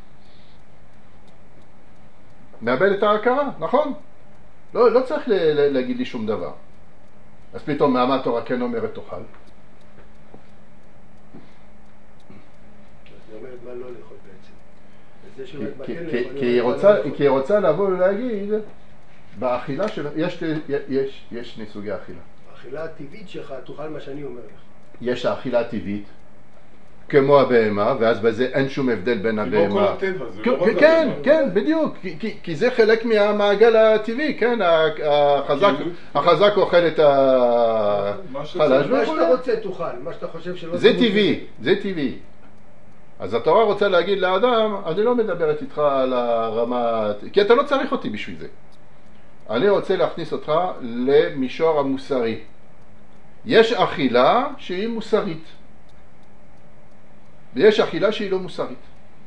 מאבד את ההכרה, נכון? לא צריך להגיד לי שום דבר. אז פתאום מה התורה כן אומרת תאכל? היא אומרת מה לא לאכול בעצם. כי היא רוצה לבוא ולהגיד, באכילה שלה, יש שני סוגי אכילה. האכילה הטבעית שלך, תאכל מה שאני אומר לך. יש האכילה הטבעית, כמו הבהמה, ואז בזה אין שום הבדל בין הבהמה. כמו כל הטבע, זה לא רק כן, כן, בדיוק, כי זה חלק מהמעגל הטבעי, כן, החזק אוכל את החלש. מה שאתה רוצה תאכל, מה שאתה חושב שלא... זה טבעי, זה טבעי. אז התורה רוצה להגיד לאדם, אני לא מדברת איתך על הרמה, כי אתה לא צריך אותי בשביל זה. אני רוצה להכניס אותך למישור המוסרי. יש אכילה שהיא מוסרית, ויש אכילה שהיא לא מוסרית.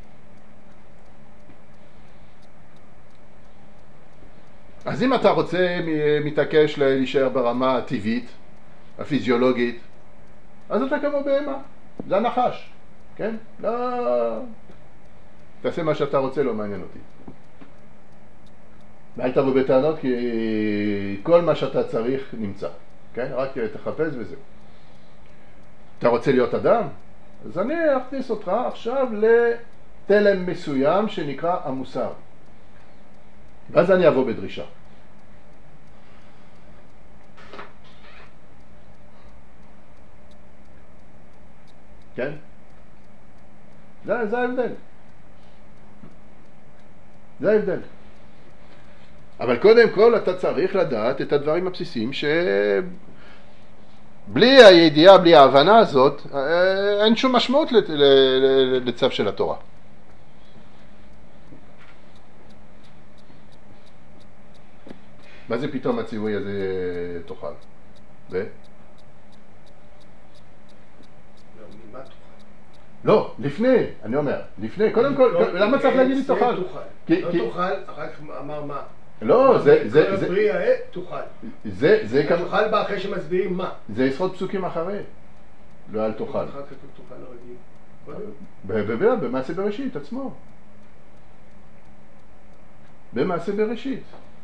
אז אם אתה רוצה מתעקש להישאר ברמה הטבעית, הפיזיולוגית, אז אתה כמו בהמה, זה הנחש, כן? לא... תעשה מה שאתה רוצה, לא מעניין אותי. ואל תבוא בטענות, כי כל מה שאתה צריך נמצא, כן? רק תחפש וזה. אתה רוצה להיות אדם? אז אני אכניס אותך עכשיו לתלם מסוים שנקרא המוסר. ואז אני אבוא בדרישה. כן? זה ההבדל. זה ההבדל. אבל קודם כל אתה צריך לדעת את הדברים הבסיסיים בלי הידיעה, בלי ההבנה הזאת, אין שום משמעות לצו של התורה. מה זה פתאום הציווי הזה תאכל? ממה תאכל? לא, לפני, אני אומר, לפני, קודם כל, למה צריך להגיד לי תאכל? לא תאכל, רק אמר מה? לא, זה... כל הפרי העט תאכל. זה כמה... תאכל בה אחרי שמסבירים מה. זה עשרות פסוקים אחרי. לא אל תאכל. אחר כך תאכל הרגיל. במעשה בראשית עצמו. במעשה בראשית.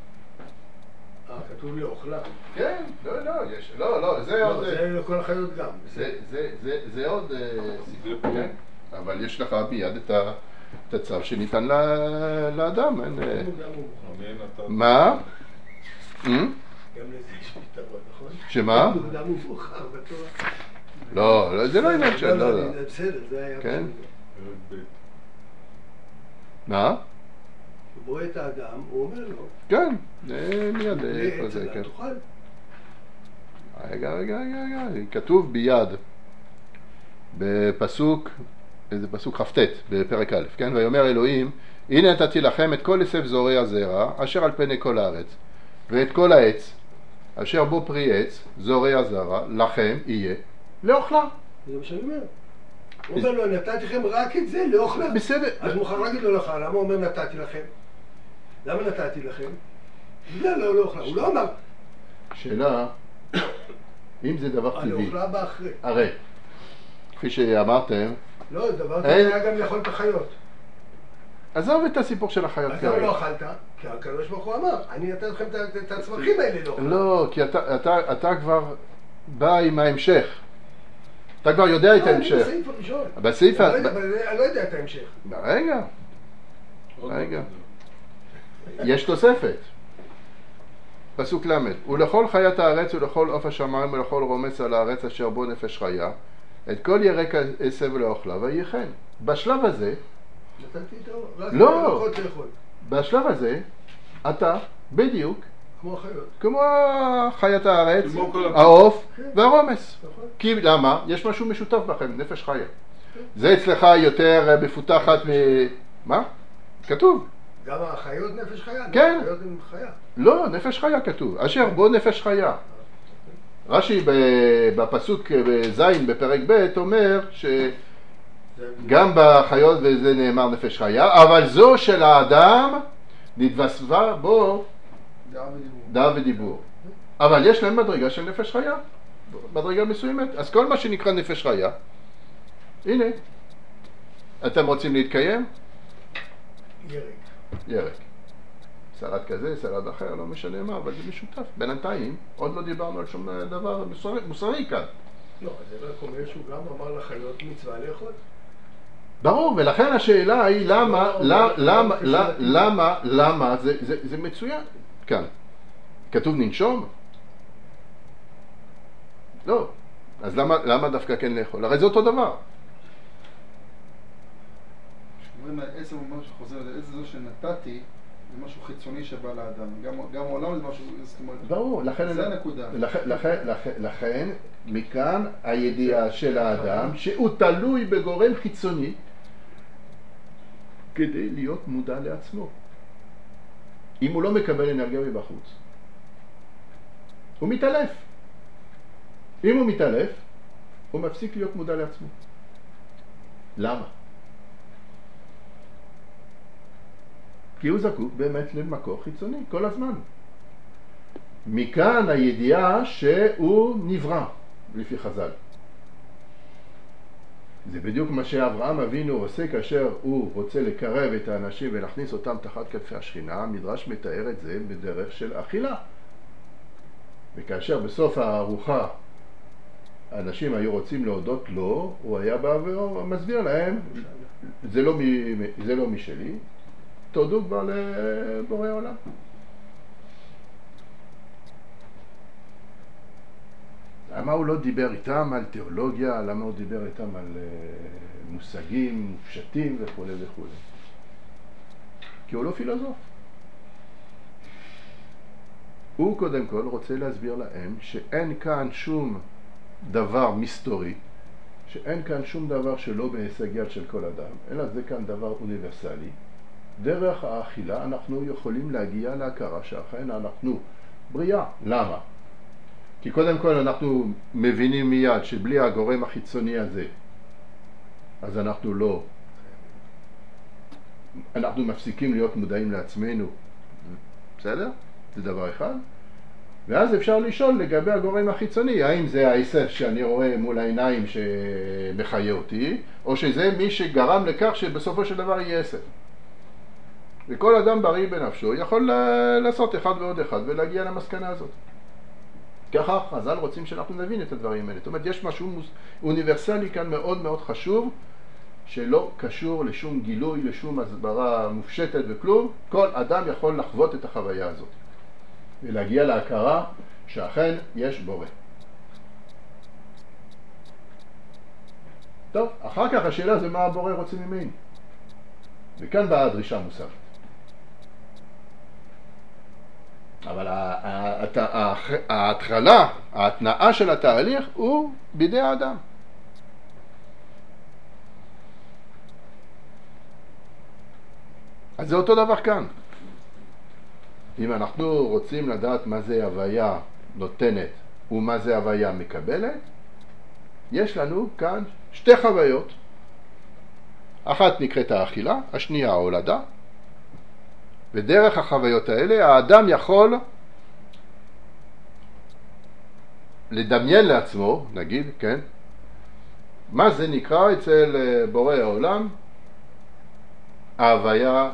כתוב לי אוכלה. כן, יש, זה עוד... זה לכל החיות גם. זה עוד סיפור, כן? אבל יש לך ביד את הצו שניתן לאדם. מה? גם לזה יש פתרון, נכון? שמה? מוקדם ומאוחר בתורה. לא, זה לא עניין של... לא, בסדר, זה היה... כן? מה? הוא רואה את האדם, הוא אומר לו... כן, זה מיד איפה זה, כן. תאכל. רגע, כתוב ביד, בפסוק, איזה פסוק כ"ט בפרק א', כן? ויאמר אלוהים, הנה נתתי לכם את כל עשב זורעי הזרע, אשר על פני כל הארץ, ואת כל העץ, אשר בו פרי עץ, זורעי הזרע, לכם יהיה לאוכלה. זה מה שאני אומר. הוא אומר לו, נתתי לכם רק את זה לאוכלה. בסדר. אז מוכר להגיד לו לאוכלה, למה הוא אומר נתתי לכם? למה נתתי לכם? בגלל לא לאוכלה, הוא לא אמר. שאלה, אם זה דבר טבעי. הלאוכלה בא אחרי. הרי, כפי שאמרתם, לא, דבר טבעי היה גם לאכול את החיות. עזוב את הסיפור של החיות אז למה לא אכלת? כי הקדוש ברוך הוא אמר, אני נתן לכם את הצמחים האלה לאוכלה. לא, כי אתה כבר בא עם ההמשך. אתה כבר יודע את ההמשך. אני בסעיף הראשון. בסעיף... אני לא יודע את ההמשך. רגע. יש תוספת. פסוק ל' ולכל חיית הארץ ולכל עוף השמיים ולכל רומס על הארץ אשר בו נפש חיה את כל ירק עשב לאוכלה ויהי כן. בשלב הזה... נתתי איתו? לא. בשלב הזה אתה בדיוק כמו החיות. כמו חיית הארץ, העוף והרומס. כי למה? יש משהו משותף בכם, נפש חיה. זה אצלך יותר מפותחת מ... מה? כתוב. גם החיות נפש חיה? כן. החיות הן חיה. לא, נפש חיה כתוב. אשר בו נפש חיה. רש"י בפסוק בזין בפרק ב' אומר שגם בחיות וזה נאמר נפש חיה, אבל זו של האדם נתווספה בו דעה ודיבור. אבל יש להם מדרגה של נפש חיה, מדרגה מסוימת. אז כל מה שנקרא נפש חיה, הנה, אתם רוצים להתקיים? ירק. סלט כזה, סלט אחר, לא משנה מה, אבל זה משותף. בינתיים, עוד לא דיברנו על שום דבר מוסרי כאן. לא, זה רק אומר שהוא גם אמר לחיות מצווה לאכול. ברור, ולכן השאלה היא למה, זה מצוין כאן. כתוב ננשום? לא. אז למה דווקא כן לאכול? הרי זה אותו דבר. כשאומרים העצם הוא משהו שחוזר לעץ זו שנתתי, זה משהו חיצוני שבא לאדם. גם העולם זה משהו, זאת אומרת, ברור, זה הנקודה. לכן, מכאן הידיעה של האדם שהוא תלוי בגורם חיצוני כדי להיות מודע לעצמו. אם הוא לא מקבל אנרגיה מבחוץ, הוא מתעלף. אם הוא מתעלף, הוא מפסיק להיות מודע לעצמו. למה? כי הוא זקוק באמת למקור חיצוני כל הזמן. מכאן הידיעה שהוא נברא, לפי חז"ל. זה בדיוק מה שאברהם אבינו עושה כאשר הוא רוצה לקרב את האנשים ולהכניס אותם תחת כתפי השכינה. המדרש מתאר את זה בדרך של אכילה. וכאשר בסוף הארוחה האנשים היו רוצים להודות לו, הוא היה בא ומסביר להם, זה לא משלי, תודו כבר לבורא עולם. למה הוא לא דיבר איתם על תיאולוגיה, למה הוא דיבר איתם על מושגים, מופשטים וכו' וכו'. כי הוא לא פילוסוף. הוא קודם כל רוצה להסביר להם שאין כאן שום דבר מסתורי, שאין כאן שום דבר שלא בהישג יד של כל אדם, אלא זה כאן דבר אוניברסלי. דרך האכילה אנחנו יכולים להגיע להכרה שאכן אנחנו בריאה. למה? כי קודם כל אנחנו מבינים מיד שבלי הגורם החיצוני הזה אז אנחנו מפסיקים להיות מודעים לעצמנו, בסדר? זה דבר אחד. ואז אפשר לשאול לגבי הגורם החיצוני, האם זה העשף שאני רואה מול העיניים שמחיה אותי, או שזה מי שגרם לכך שבסופו של דבר יהיה עשף. וכל אדם בריא בנפשו יכול לעשות אחד ועוד אחד ולהגיע למסקנה הזאת. ככה חז"ל רוצים שאנחנו נבין את הדברים האלה. זאת אומרת, יש משהו אוניברסלי כאן מאוד מאוד חשוב, שלא קשור לשום גילוי, לשום הסברה מופשטת וכלום. כל אדם יכול לחוות את החוויה הזאת. ולהגיע להכרה שאכן יש בורא. טוב, אחר כך השאלה זה מה הבורא רוצה ממני. וכאן באה הדרישה מוסרית. אבל ההתחלה, ההתנאה של התהליך הוא בידי האדם. אז זה אותו דבר כאן. אם אנחנו רוצים לדעת מה זה הוויה נותנת ומה זה הוויה מקבלת, יש לנו כאן שתי חוויות. אחת נקראת האכילה, השנייה ההולדה. ודרך החוויות האלה האדם יכול לדמיין לעצמו, נגיד, כן, מה זה נקרא אצל בורא העולם ההוויה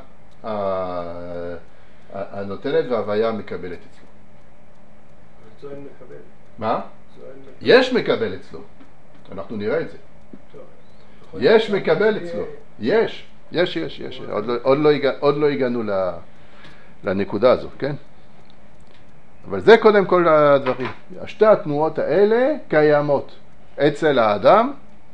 הנותנת וההוויה מקבלת אצלו. זו אין מקבל. מה? יש מקבל אצלו. אנחנו נראה את זה. יש מקבל אצלו. יש. עוד לא הגענו לנקודה הזו, כן? אבל זה קודם כל הדברים. שתי התנועות האלה קיימות אצל האדם,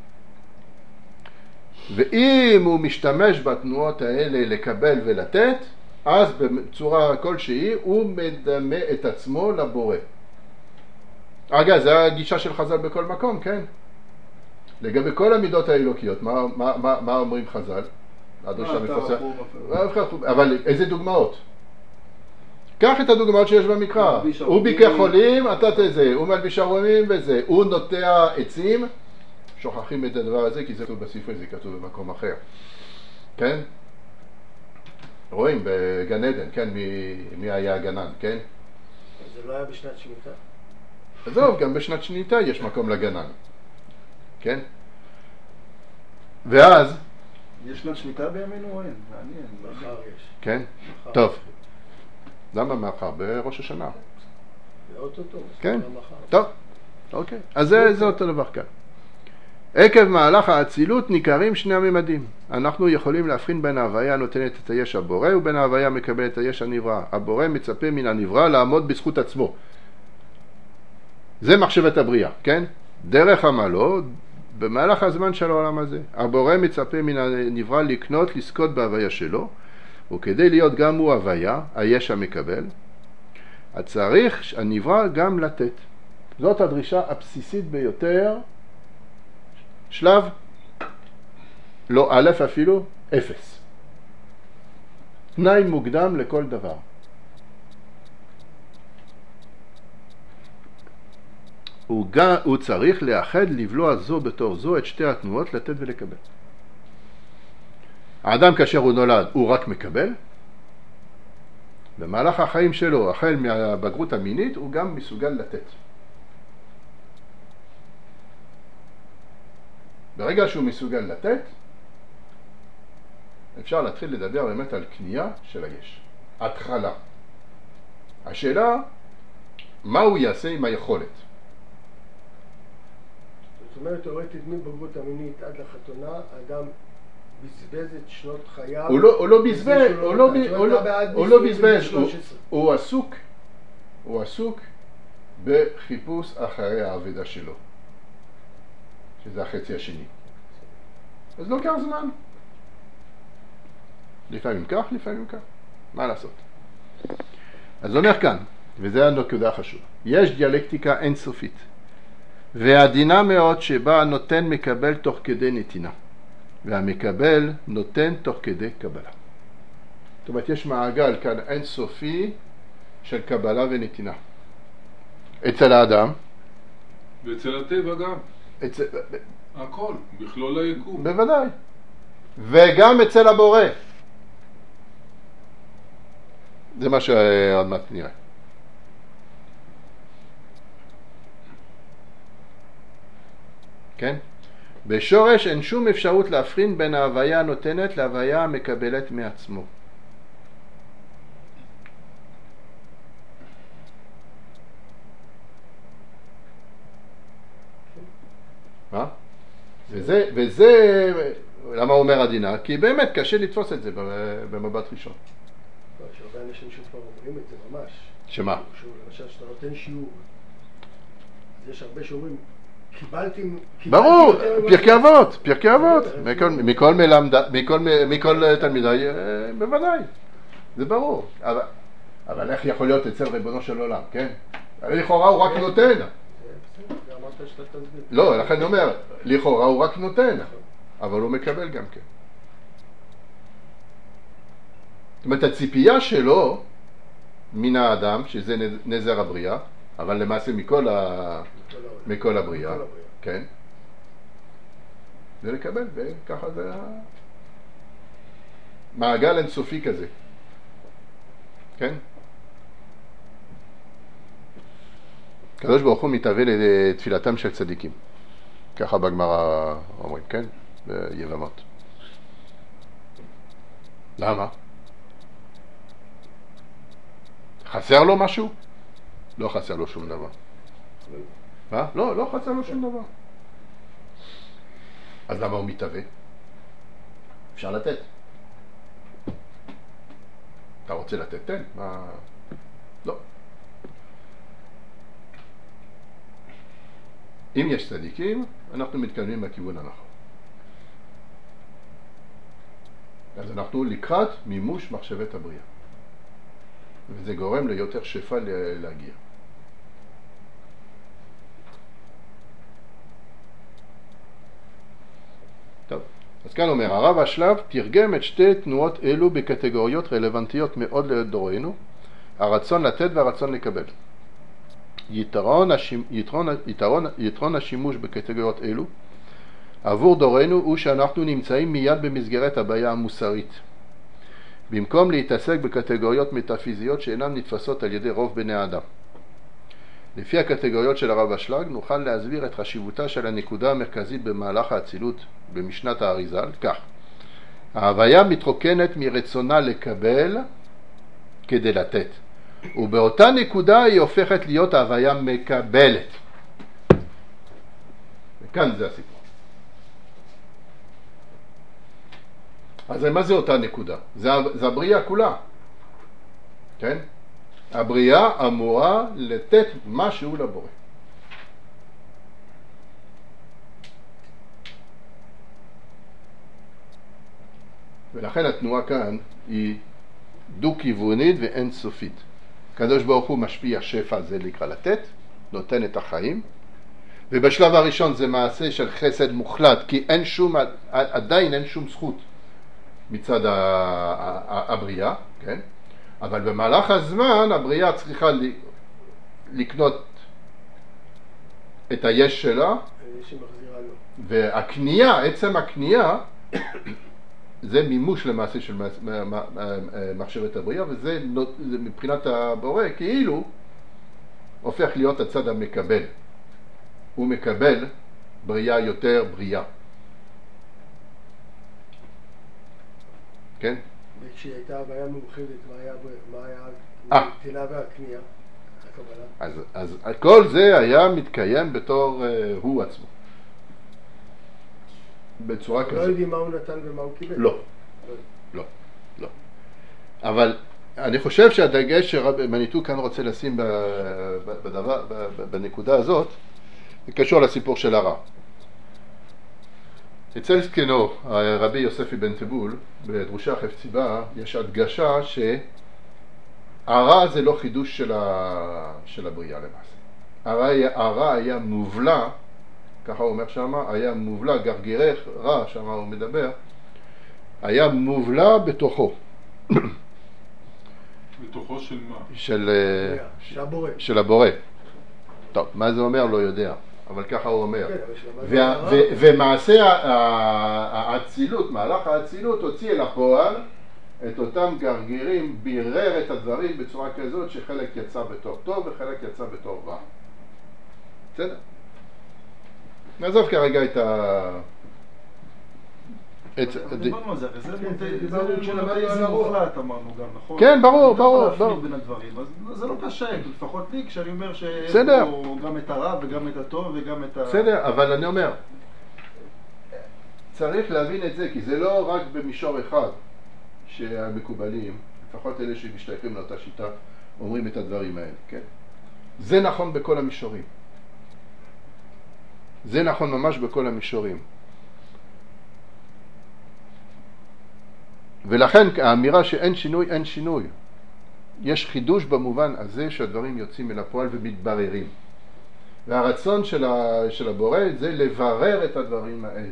ואם הוא משתמש בתנועות האלה לקבל ולתת, אז בצורה כלשהי הוא מדמה את עצמו לבורא. אגב, זה הגישה של חז"ל בכל מקום, כן? לגבי כל המידות האלוקיות, מה אומרים חז"ל? הדרישה מפורסמת. אבל איזה דוגמאות? קח את הדוגמאות שיש במקרא. הוא ביקר חולים, אתה תזה, הוא מלביש ערומים וזה, הוא נוטע עצים, שוכחים את הדבר הזה כי זה כתוב בספרי, זה כתוב במקום אחר. כן? רואים בגן עדן, כן? מי היה הגנן, כן? זה לא היה בשנת שמיטה? עזוב, גם בשנת שמיטה יש מקום לגנן. כן? ואז... יש שנת שמיטה בימינו או אין? מעניין. מחר יש. כן? טוב. למה מחר? בראש השנה. באוטוטו. כן? טוב. אוקיי. אז זה אותו דבר כאן. עקב מהלך האצילות ניכרים שני הממדים. אנחנו יכולים להבחין בין ההוויה הנותנת את היש הבורא ובין ההוויה מקבלת את היש הנברא. הבורא מצפה מן הנברא לעמוד בזכות עצמו. זה מחשבת הבריאה, כן? דרך עמלו, במהלך הזמן של העולם הזה. הבורא מצפה מן הנברא לקנות, לזכות בהוויה שלו, וכדי להיות גם הוא הוויה, היש המקבל, צריך הנברא גם לתת. זאת הדרישה הבסיסית ביותר, שלב, לא א' אפילו, אפס. תנאי מוקדם לכל דבר. הוא צריך לאחד לבלוע זו בתור זו את שתי התנועות, לתת ולקבל. האדם כאשר הוא נולד הוא רק מקבל, במהלך החיים שלו, החל מהבגרות המינית, הוא גם מסוגל לתת. ברגע שהוא מסוגל לתת, אפשר להתחיל לדבר באמת על קנייה של היש. התחלה. השאלה, מה הוא יעשה עם היכולת? זאת אומרת, תיאורטית מבגרות המינית עד לחתונה, האדם בזבז את שנות חייו. הוא לא בזבז, הוא לא בזבז, הוא עסוק בחיפוש אחרי העבודה שלו, שזה החצי השני. אז לא קר זמן. לפעמים כך, לפעמים כך. מה לעשות? אז אומר כאן, וזה הנקודה החשובה, יש דיאלקטיקה אינסופית, ועדינה מאוד שבה הנותן מקבל תוך כדי נתינה, והמקבל נותן תוך כדי קבלה. זאת אומרת, יש מעגל כאן אינסופי של קבלה ונתינה. אצל האדם, ואצל הטבע גם. הכל, בכלול היקום. בוודאי. וגם אצל הבורא. זה מה שעוד מעט נראה. כן? בשורש אין שום אפשרות להפריד בין ההוויה הנותנת להוויה המקבלת מעצמו. וזה, למה הוא אומר עדינה? כי באמת קשה לתפוס את זה במבט ראשון. יש הרבה אנשים שכבר אומרים את זה ממש. שמה? למשל, שאתה נותן שיעור, אז יש הרבה שאומרים, קיבלתי ברור, פרקי אבות, פרקי אבות. מכל תלמידי, בוודאי. זה ברור. אבל איך יכול להיות אצל ריבונו של עולם, כן? לכאורה הוא רק נותן. לא, לכן אני אומר, לכאורה הוא רק נותן, אבל הוא מקבל גם כן. זאת אומרת, הציפייה שלו מן האדם, שזה נזר הבריאה, אבל למעשה מכל הבריאה, כן? זה לקבל, וככה זה מעגל אינסופי כזה, כן? הקדוש ברוך הוא מתהווה לתפילתם של צדיקים, ככה בגמרא אומרים, כן? ביבמות. למה? חסר לו משהו? לא חסר לו שום דבר. מה? לא חסר לו שום דבר. אז למה הוא מתהווה? אפשר לתת. אתה רוצה לתת? תן. מה? לא. אם יש צדיקים, אנחנו מתקדמים בכיוון הנכון. אז אנחנו לקראת מימוש מחשבת הבריאה. וזה גורם ליותר שפע להגיע. טוב, אז כאן אומר, הרב השלב תרגם את שתי תנועות אלו בקטגוריות רלוונטיות מאוד לדורנו, הרצון לתת והרצון לקבל. יתרון השימוש בקטגוריות אלו עבור דורנו הוא שאנחנו נמצאים מיד במסגרת הבעיה המוסרית. במקום להתעסק בקטגוריות מטאפיזיות שאינן נתפסות על ידי רוב בני האדם. לפי הקטגוריות של הרב אשלג נוכל להסביר את חשיבותה של הנקודה המרכזית במהלך האצילות במשנת האריזל, כך: ההוויה מתרוקנת מרצונה לקבל כדי לתת, ובאותה נקודה היא הופכת להיות ההוויה מקבלת. וכאן זה הסיפור. אז מה זה אותה נקודה? זה הבריאה כולה, כן? הבריאה אמורה לתת משהו לבורא. ולכן התנועה כאן היא דו-כיוונית ואין סופית. הקדוש ברוך הוא משפיע שפע, זה נקרא לתת, נותן את החיים, ובשלב הראשון זה מעשה של חסד מוחלט, כי עדיין אין שום זכות מצד הבריאה, כן? אבל במהלך הזמן הבריאה צריכה לקנות את היש שלה, והקנייה, עצם הקנייה, זה מימוש למעשה של מחשבת הבריאה, וזה מבחינת הבורא כאילו הופך להיות הצד המקבל. הוא מקבל בריאה יותר בריאה. כן? וכשהיא הייתה הבעיה מאוחדת, מה היה הנתינה והקנייה? אז כל זה היה מתקיים בתור הוא עצמו. בצורה כזאת. לא יודעים מה הוא נתן ומה הוא קיבל. לא. אבל אני חושב שהדגש שרבי מניטו כאן רוצה לשים בנקודה הזאת, זה קשור לסיפור של הרע. אצל זקנו, רבי יוסף אבן טבול, בדרושה חפציבה, יש הדגשה שהרע זה לא חידוש של הבריאה למעשה. הרע היה מובלע, ככה הוא אומר שמה, היה מובלע, גרגירי רע, שמה הוא מדבר, היה מובלע בתוכו. בתוכו של מה? של הבורא. טוב, מה זה אומר? לא יודע. אבל ככה הוא אומר. כן, אבל שלמדנו ומעשה האצילות, מהלך האצילות הוציא אל הפועל את אותם גרגירים, בירר את הדברים בצורה כזאת שחלק יצא בתור טוב וחלק יצא בתור רע. בסדר? נעזוב כרגע את דיברנו על זה, זה מונותאיזם מוחלט אמרנו גם, נכון? כן, ברור, ברור. לא להפריד בין הדברים, אז זה לא קשה, לפחות לי, כשאני אומר שיש בסדר. פה גם את הרע וגם את הטוב וגם את ה... בסדר, אבל אני אומר, צריך להבין את זה, כי זה לא רק במישור אחד שהמקובלים, לפחות אלה שמשתייכים לאותה שיטה, אומרים את הדברים האלה, כן? זה נכון בכל המישורים. זה נכון ממש בכל המישורים. ולכן האמירה שאין שינוי, אין שינוי. יש חידוש במובן הזה שהדברים יוצאים אל הפועל ומתבררים. והרצון של הבורא זה לברר את הדברים האלה.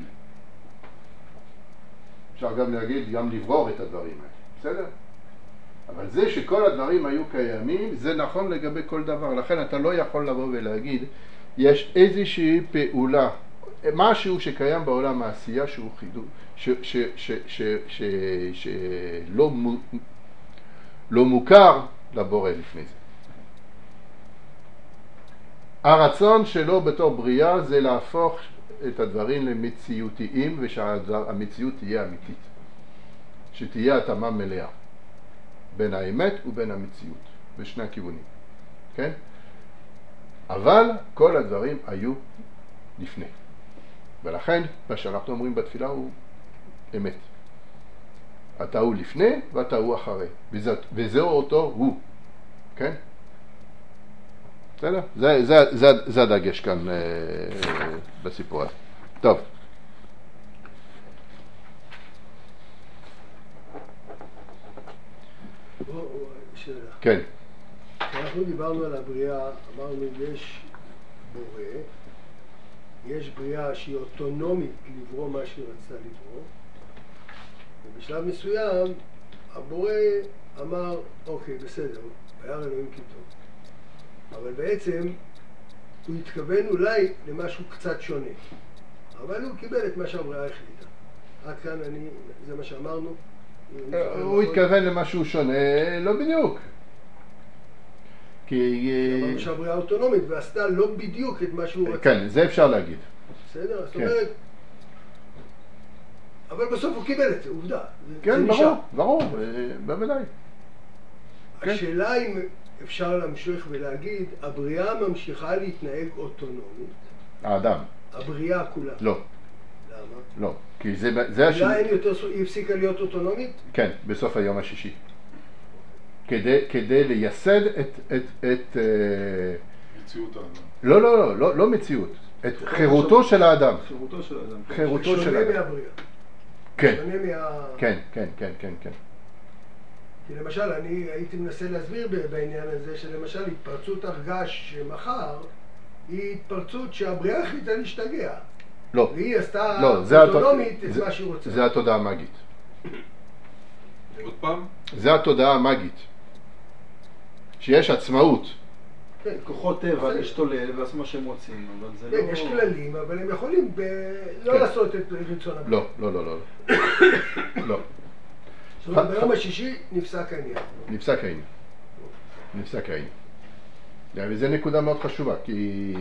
אפשר גם להגיד, גם לברור את הדברים האלה. בסדר? אבל זה שכל הדברים היו קיימים, זה נכון לגבי כל דבר. לכן אתה לא יכול לבוא ולהגיד, יש איזושהי פעולה, משהו שקיים בעולם העשייה שהוא חידוש, שלא מוכר לבורא לפני זה. הרצון שלו בתור בריאה זה להפוך את הדברים למציאותיים ושהמציאות תהיה אמיתית. שתהיה התאמה מלאה בין האמת ובין המציאות, בשני הכיוונים. כן? אבל כל הדברים היו לפני. ולכן מה שאנחנו אומרים בתפילה הוא אמת. אתה הוא לפני ואתה הוא אחרי. וזהו אותו הוא. כן? בסדר? זה הדגש כאן בסיפור הזה. טוב. שאלה. כן. כשאנחנו דיברנו על הבריאה, אמרנו יש בורא, יש בריאה שהיא אוטונומית לברוא מה שהיא רצתה לברוא, ובשלב מסוים הבורא אמר, אוקיי, בסדר, היה אלוהים כי טוב. אבל בעצם הוא התכוון אולי למשהו קצת שונה. אבל הוא קיבל את מה שהבריאה החליטה. עד כאן זה מה שאמרנו. הוא התכוון למשהו שונה, לא בדיוק. כי... אמרנו שהבריאה אוטונומית ועשתה לא בדיוק את מה שהוא רצה. כן, זה אפשר להגיד. בסדר? זאת אומרת... אבל בסוף הוא קיבל את זה, עובדה. כן, ברור, בוודאי. השאלה אם אפשר להמשיך ולהגיד, הבריאה ממשיכה להתנהג אוטונומית. האדם. הבריאה כולה. לא. למה? לא, כי זה השאלה היא הפסיקה להיות אוטונומית? כן, בסוף היום השישי. כדי לייסד את מציאות האדם. לא מציאות. את חירותו של האדם. חירותו של האדם. חירותו של שונה האדם. מהבריאה. כן. שונה כן. כי למשל, אני הייתי מנסה להסביר בעניין הזה, שלמשל התפרצות הרגש שמחר, היא התפרצות שהבריאה החליטה להשתגע. לא. והיא עשתה אוטונומית את מה שהיא רוצה. זה התודעה המאגית. עוד פעם? זה התודעה המאגית. שיש עצמאות. כן, כוחות טבע להשתולל ולעשות מה שהם רוצים, אבל זה לא... יש כללים, אבל הם יכולים לא לעשות את רצון הבריאה. לא. זאת אומרת, ביום השישי נפסק העניין. נפסק העניין. וזו נקודה מאוד חשובה, כי...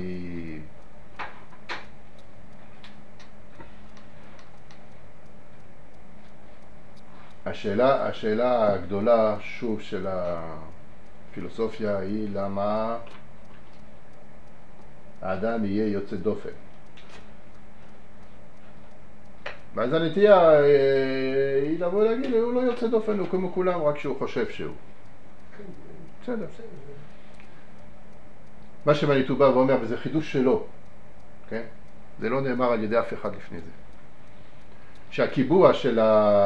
השאלה הגדולה, שוב, של הפילוסופיה היא למה האדם יהיה יוצא דופן. ואז הנטייה היא לבוא להגיד, הוא לא יוצא דופן, הוא כמו כולם, רק שהוא חושב שהוא. בסדר. מה שמניטו בא ואומר, וזה חידוש שלו, כן? זה לא נאמר על ידי אף אחד לפני זה. שהקיבוע של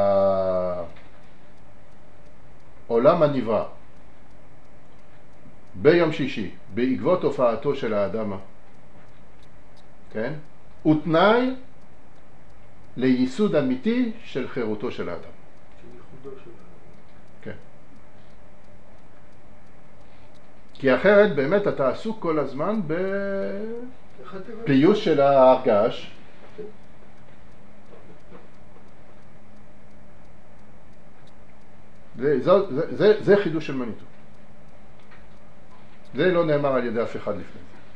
העולם הנברא ביום שישי, בעקבות הופעתו של האדם, כן? הוא תנאי לייסוד אמיתי של חירותו של האדם. של ייחודו של האדם. כן. כי אחרת באמת אתה עסוק כל הזמן פיוס של ההרגש. זה חידוש של מניטו. זה לא נאמר על ידי אף אחד לפני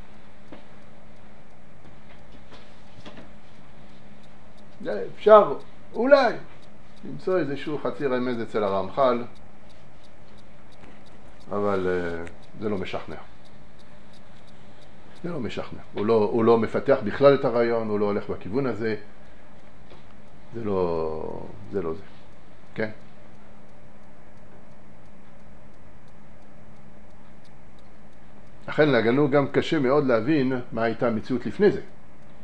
זה. אפשר אולי למצוא איזשהו חצי רמז אצל הרמח"ל, אבל זה לא משכנע. זה לא משכנע. הוא לא מפתח בכלל את הרעיון, הוא לא הולך בכיוון הזה. זה לא זה. כן? לכן לנו גם קשה מאוד להבין מה הייתה המציאות לפני זה.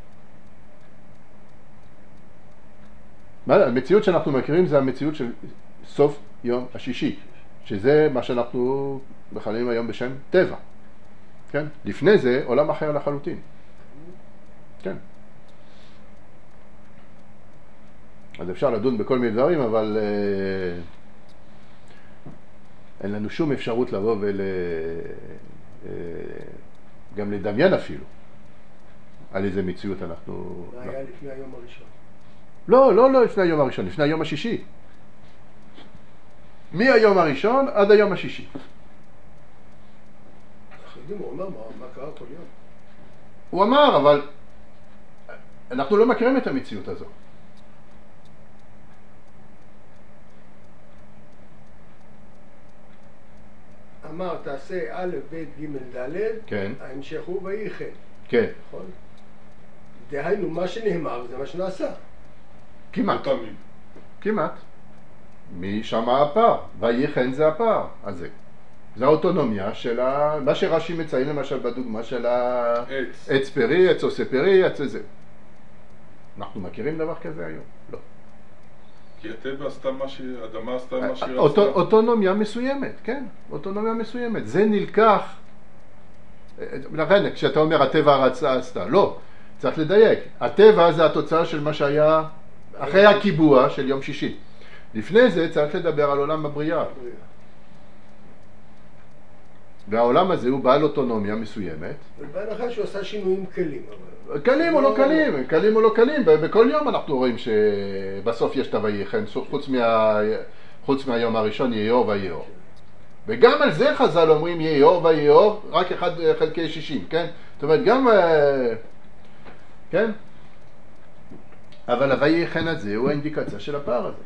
המציאות שאנחנו מכירים זה המציאות של סוף יום השישי, שזה מה שאנחנו מכנים היום בשם טבע. כן? לפני זה עולם אחר לחלוטין. כן. אז אפשר לדון בכל מיני דברים, אבל אין לנו שום אפשרות לבוא גם לדמיין אפילו על איזה מציאות אנחנו... זה היה לפני היום הראשון. לא לפני היום הראשון, לפני היום השישי. מהיום הראשון עד היום השישי. אנחנו יודעים, הוא אומר מה קרה כל יום. הוא אמר, אבל אנחנו לא מכירים את המציאות הזו. אמר, תעשה א', ב', ג', ד', כן. ההמשך הוא ויהי כן. כן. נכון? דהיינו, מה שנאמר זה מה שנעשה. כמעט. לא תמיד. כמעט. משם הפער. ויהי כן זה הפער הזה. זה האוטונומיה של מה שרש"י מציין למשל בדוגמה של עץ פרי, עץ עושה פרי, עץ זה. אנחנו מכירים דבר כזה היום? לא. כי הטבע עשתה האדמה עשתה מה שהיא רצתה. אוטונומיה מסוימת, כן. אוטונומיה מסוימת. זה נלקח. לכן, כשאתה אומר הטבע עשתה, לא. צריך לדייק. הטבע זה התוצאה של מה שהיה אחרי הקיבוע של יום שישי. לפני זה צריך לדבר על עולם הבריאה. והעולם הזה הוא בעל אוטונומיה מסוימת. ובהנחה שהוא עשה שינויים קלים. קלים או לא קלים, קלים או לא קלים. בכל יום אנחנו רואים שבסוף יש את ויהי כן, חוץ מהיום הראשון יהיה אור ויהי אור. וגם על זה חז"ל אומרים יהיה אור ויהי אור, רק 1 חלקי 60, כן? זאת אומרת גם... כן? אבל הויהי כן הזה הוא האינדיקציה של הפער הזה.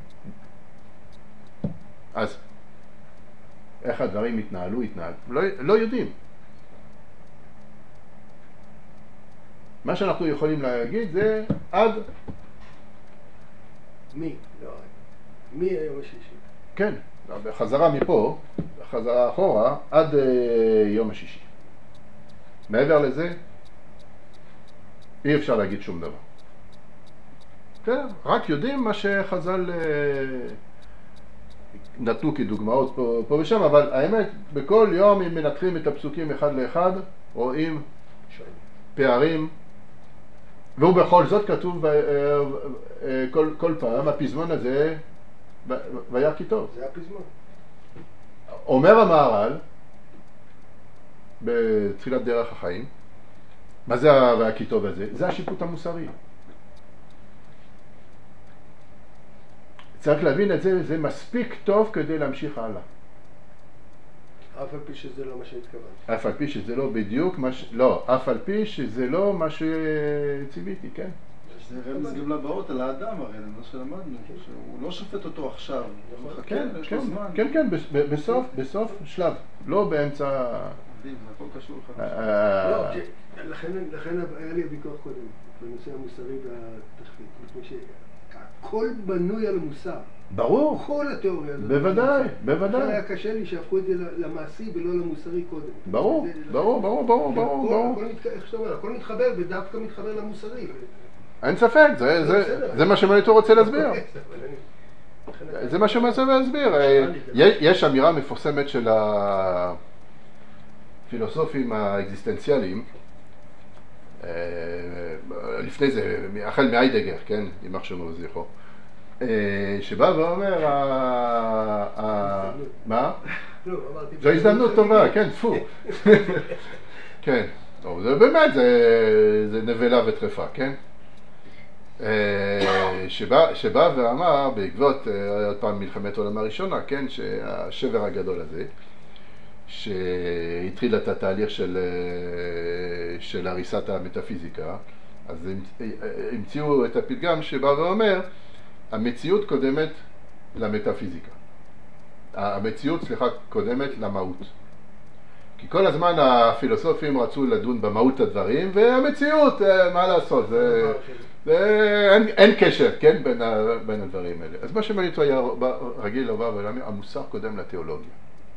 אז איך הדברים התנהלו? לא יודעים. מה שאנחנו יכולים להגיד זה עד... מי? לא, מי היום השישי? כן, בחזרה מפה, בחזרה אחורה, עד יום השישי. מעבר לזה, אי אפשר להגיד שום דבר. כן, רק יודעים מה שחז"ל נתנו כדוגמאות פה ושם, אבל האמת, בכל יום אם מנתחים את הפסוקים אחד לאחד, רואים פערים, ובכל זאת כתוב כל פעם, הפזמון הזה, והיה כי טוב. זה הפזמון. אומר המהר"ל, בתחילת דרך החיים, מה זה והיה כי טוב הזה? זה השיפוט המוסרי. צריך להבין את זה, זה מספיק טוב כדי להמשיך הלאה. אף על פי שזה לא מה שהתכוונתי. אף על פי שזה לא בדיוק מה לא, אף על פי שזה לא מה שציוויתי, כן? זה רמז גם לבאות על האדם, הרי זה מה שלמדנו, שהוא לא שופט אותו עכשיו, הוא מחכה, יש לו זמן. כן, כן, בסוף שלב, לא באמצע... מדהים, זה הכל קשור לך. לא, לכן היה לי הוויכוח קודם, בנושא המוסרי והתכלית, מפני שהכל בנוי על המוסר. ברור. כל התיאוריה הזאת. בוודאי, בוודאי. היה קשה לי שהפכו את זה למעשי ולא למוסרי קודם. ברור, ברור. הכל מתחבר ודווקא מתחבר למוסרי. אין ספק, זה מה שמניטו רוצה להסביר. זה מה שמנסה להסביר. יש אמירה מפורסמת של הפילוסופים האקזיסטנציאליים, לפני זה, החל מהיידגר, כן, יימח שמו וזכרו, שבא ואומר, מה? זו הזדמנות טובה, כן, טפו. כן, טוב, זה באמת, זה נבלה וטרפה, כן? שבא ואמר, בעקבות עוד פעם מלחמת העולם הראשונה, כן? שהשבר הגדול הזה, שהתחיל את התהליך של הריסת המטאפיזיקה, אז המציאו את הפתגם שבא ואומר, המציאות קודמת למטאפיזיקה. המציאות, קודמת למהות. כי כל הזמן הפילוסופים רצו לדון במהות הדברים, והמציאות, מה לעשות, אין קשר, כן, בין הדברים האלה. אז מה שמניתו היה רגיל לומר ולומר, המוסר קודם לתיאולוגיה.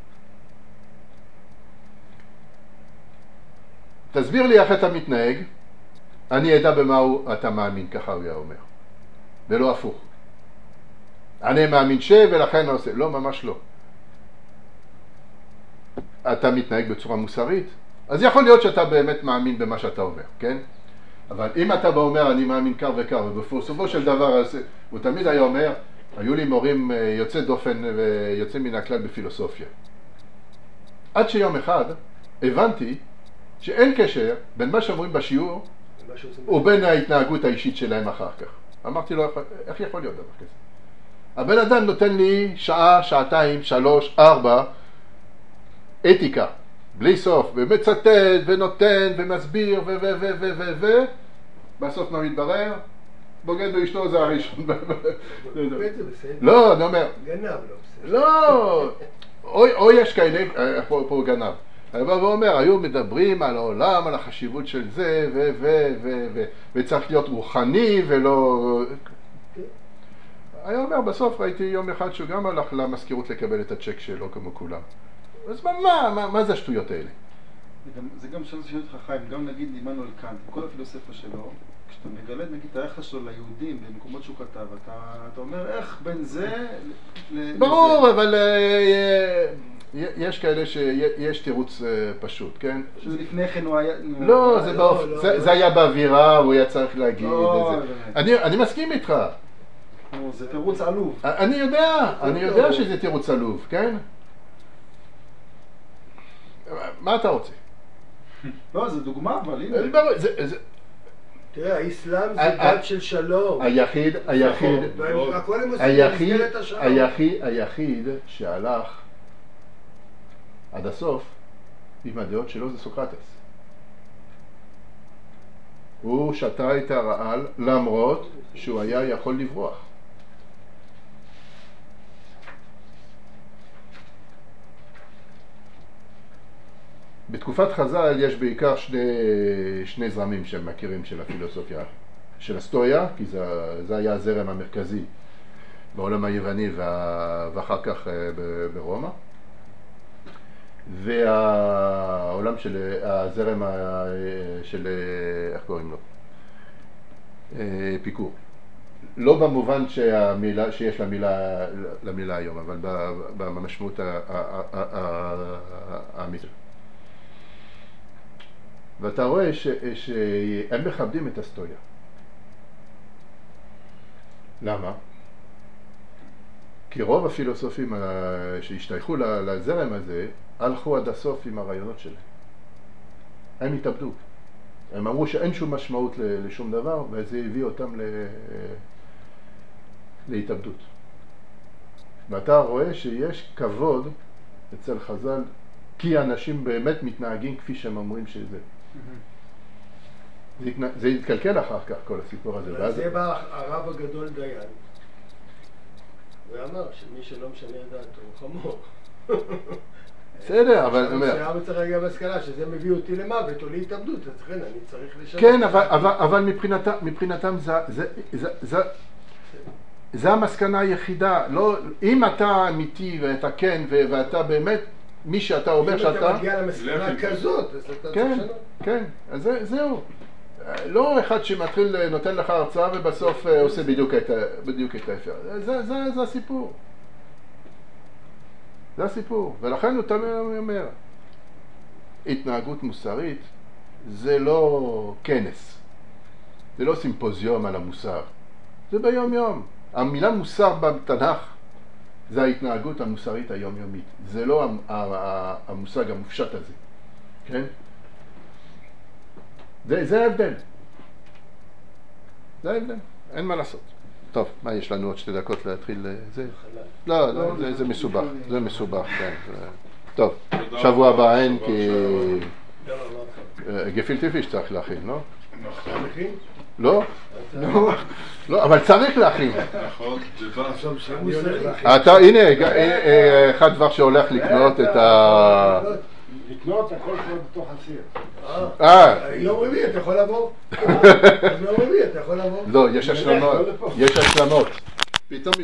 תסביר לי איך אתה מתנהג, אני אדע במה אתה מאמין, ככה הוא היה אומר. ולא הפוך. אני מאמין ולכן עושה. לא, ממש לא. אתה מתנהג בצורה מוסרית, אז יכול להיות שאתה באמת מאמין במה שאתה אומר, כן? אבל אם אתה בא אומר, אני מאמין כך וכך, ובסופו של דבר, הוא תמיד היה אומר, היו לי מורים יוצא דופן ויוצא מן הכלל בפילוסופיה. עד שיום אחד הבנתי שאין קשר בין מה שאומרים בשיעור ובין ההתנהגות האישית שלהם אחר כך. אמרתי לו, איך יכול להיות דבר כזה? הבן אדם נותן לי שעה, שעתיים, 3, 4, אתיקה, בלי סוף, ומצטט, ונותן, ומסביר, בסוף מה מתברר? בוגד באשתו זה הראשון. לא, אני אומר. גנב לא בסדר. לא, או יש כאלה, פה גנב. אני בא ואומר, היו מדברים על העולם, על החשיבות של זה, וצריך להיות רוחני, ולא... אני אומר, בסוף ראיתי יום אחד שהוא גם הלך למזכירות לקבל את הצ'ק שלו כמו כולם. אז מה זה השטויות האלה? זה גם שאלה שואלת לך חיים, גם נגיד עמנואל קאנט, כל הפילוסופיה שלו, כשאתה מגלה נגיד את היחס שלו ליהודים במקומות שהוא כתב, אתה אומר איך בין זה ברור, אבל יש כאלה שיש תירוץ פשוט, כן? שזה לפני כן הוא היה... לא, זה היה באווירה, הוא היה צריך להגיד את זה. אני מסכים איתך. זה תירוץ עלוב. אני יודע שזה תירוץ עלוב, כן? מה אתה רוצה? לא, זה דוגמה, אבל הנה. תראה, האסלאם זה דת של שלום. היחיד שהלך עד הסוף עם הדעות שלו זה סוקרטס. הוא שתה את הרעל למרות שהוא היה יכול לברוח. בתקופת חז"ל יש בעיקר שני זרמים שהם מכירים של הפילוסופיה, של הסטויה, כי זה היה הזרם המרכזי בעולם היווני ואחר כך ברומא, והעולם של הזרם של, איך קוראים לו? אפיקור. לא במובן שיש למילה היום, אבל במשמעות האמיתית. ואתה רואה שהם מכבדים את הסטויה. למה? כי רוב הפילוסופים שהשתייכו לזרם הזה הלכו עד הסוף עם הרעיונות שלהם. הם התאבדו. הם אמרו שאין שום משמעות לשום דבר, וזה הביא אותם להתאבדות. ואתה רואה שיש כבוד אצל חז"ל, כי אנשים באמת מתנהגים כפי שהם אומרים שזה. זה יתקלקל אחר כך כל הסיפור הזה. זה בא הרב הגדול דיין ואמר שמי שלא משנה את דעתו הוא חמור. בסדר, אבל אני אומר... עכשיו צריך להגיע בהשכלה שזה מביא אותי למוות או להתאבדות, אז לכן אני צריך לשנות. כן, אבל מבחינתם זה המסקנה היחידה. אם אתה אמיתי ואתה כן ואתה באמת מי שאתה אומר שאתה... אם אתה מגיע למסקנה כזאת, אז אתה צריך לשנות. כן, אז זהו. לא אחד שמתחיל נותן לך הרצאה ובסוף עושה בדיוק את ההפך. זה הסיפור. זה הסיפור. ולכן הוא תמיד אומר, התנהגות מוסרית זה לא כנס. זה לא סימפוזיום על המוסר. זה ביום יום. המילה מוסר בתנ"ך זה ההתנהגות המוסרית היומיומית. זה לא המושג המופשט הזה. כן? זה ההבדל. זה ההבדל, אין מה לעשות. טוב, מה יש לנו עוד 2 דקות להתחיל זה? לא, זה מסובך, זה מסובך, כן. טוב, שבוע הבא אין כי... גפילטע פיש צריך להכין, לא? לא? לא, אבל צריך להכין. נכון, אתה, הנה, אחד דבר שהולך לקנות את ה... לקנות הכל כבר בתוך הסיר. יום רביעי אתה יכול לבוא. יום רביעי אתה יכול לבוא. לא, יש השלמות. פתאום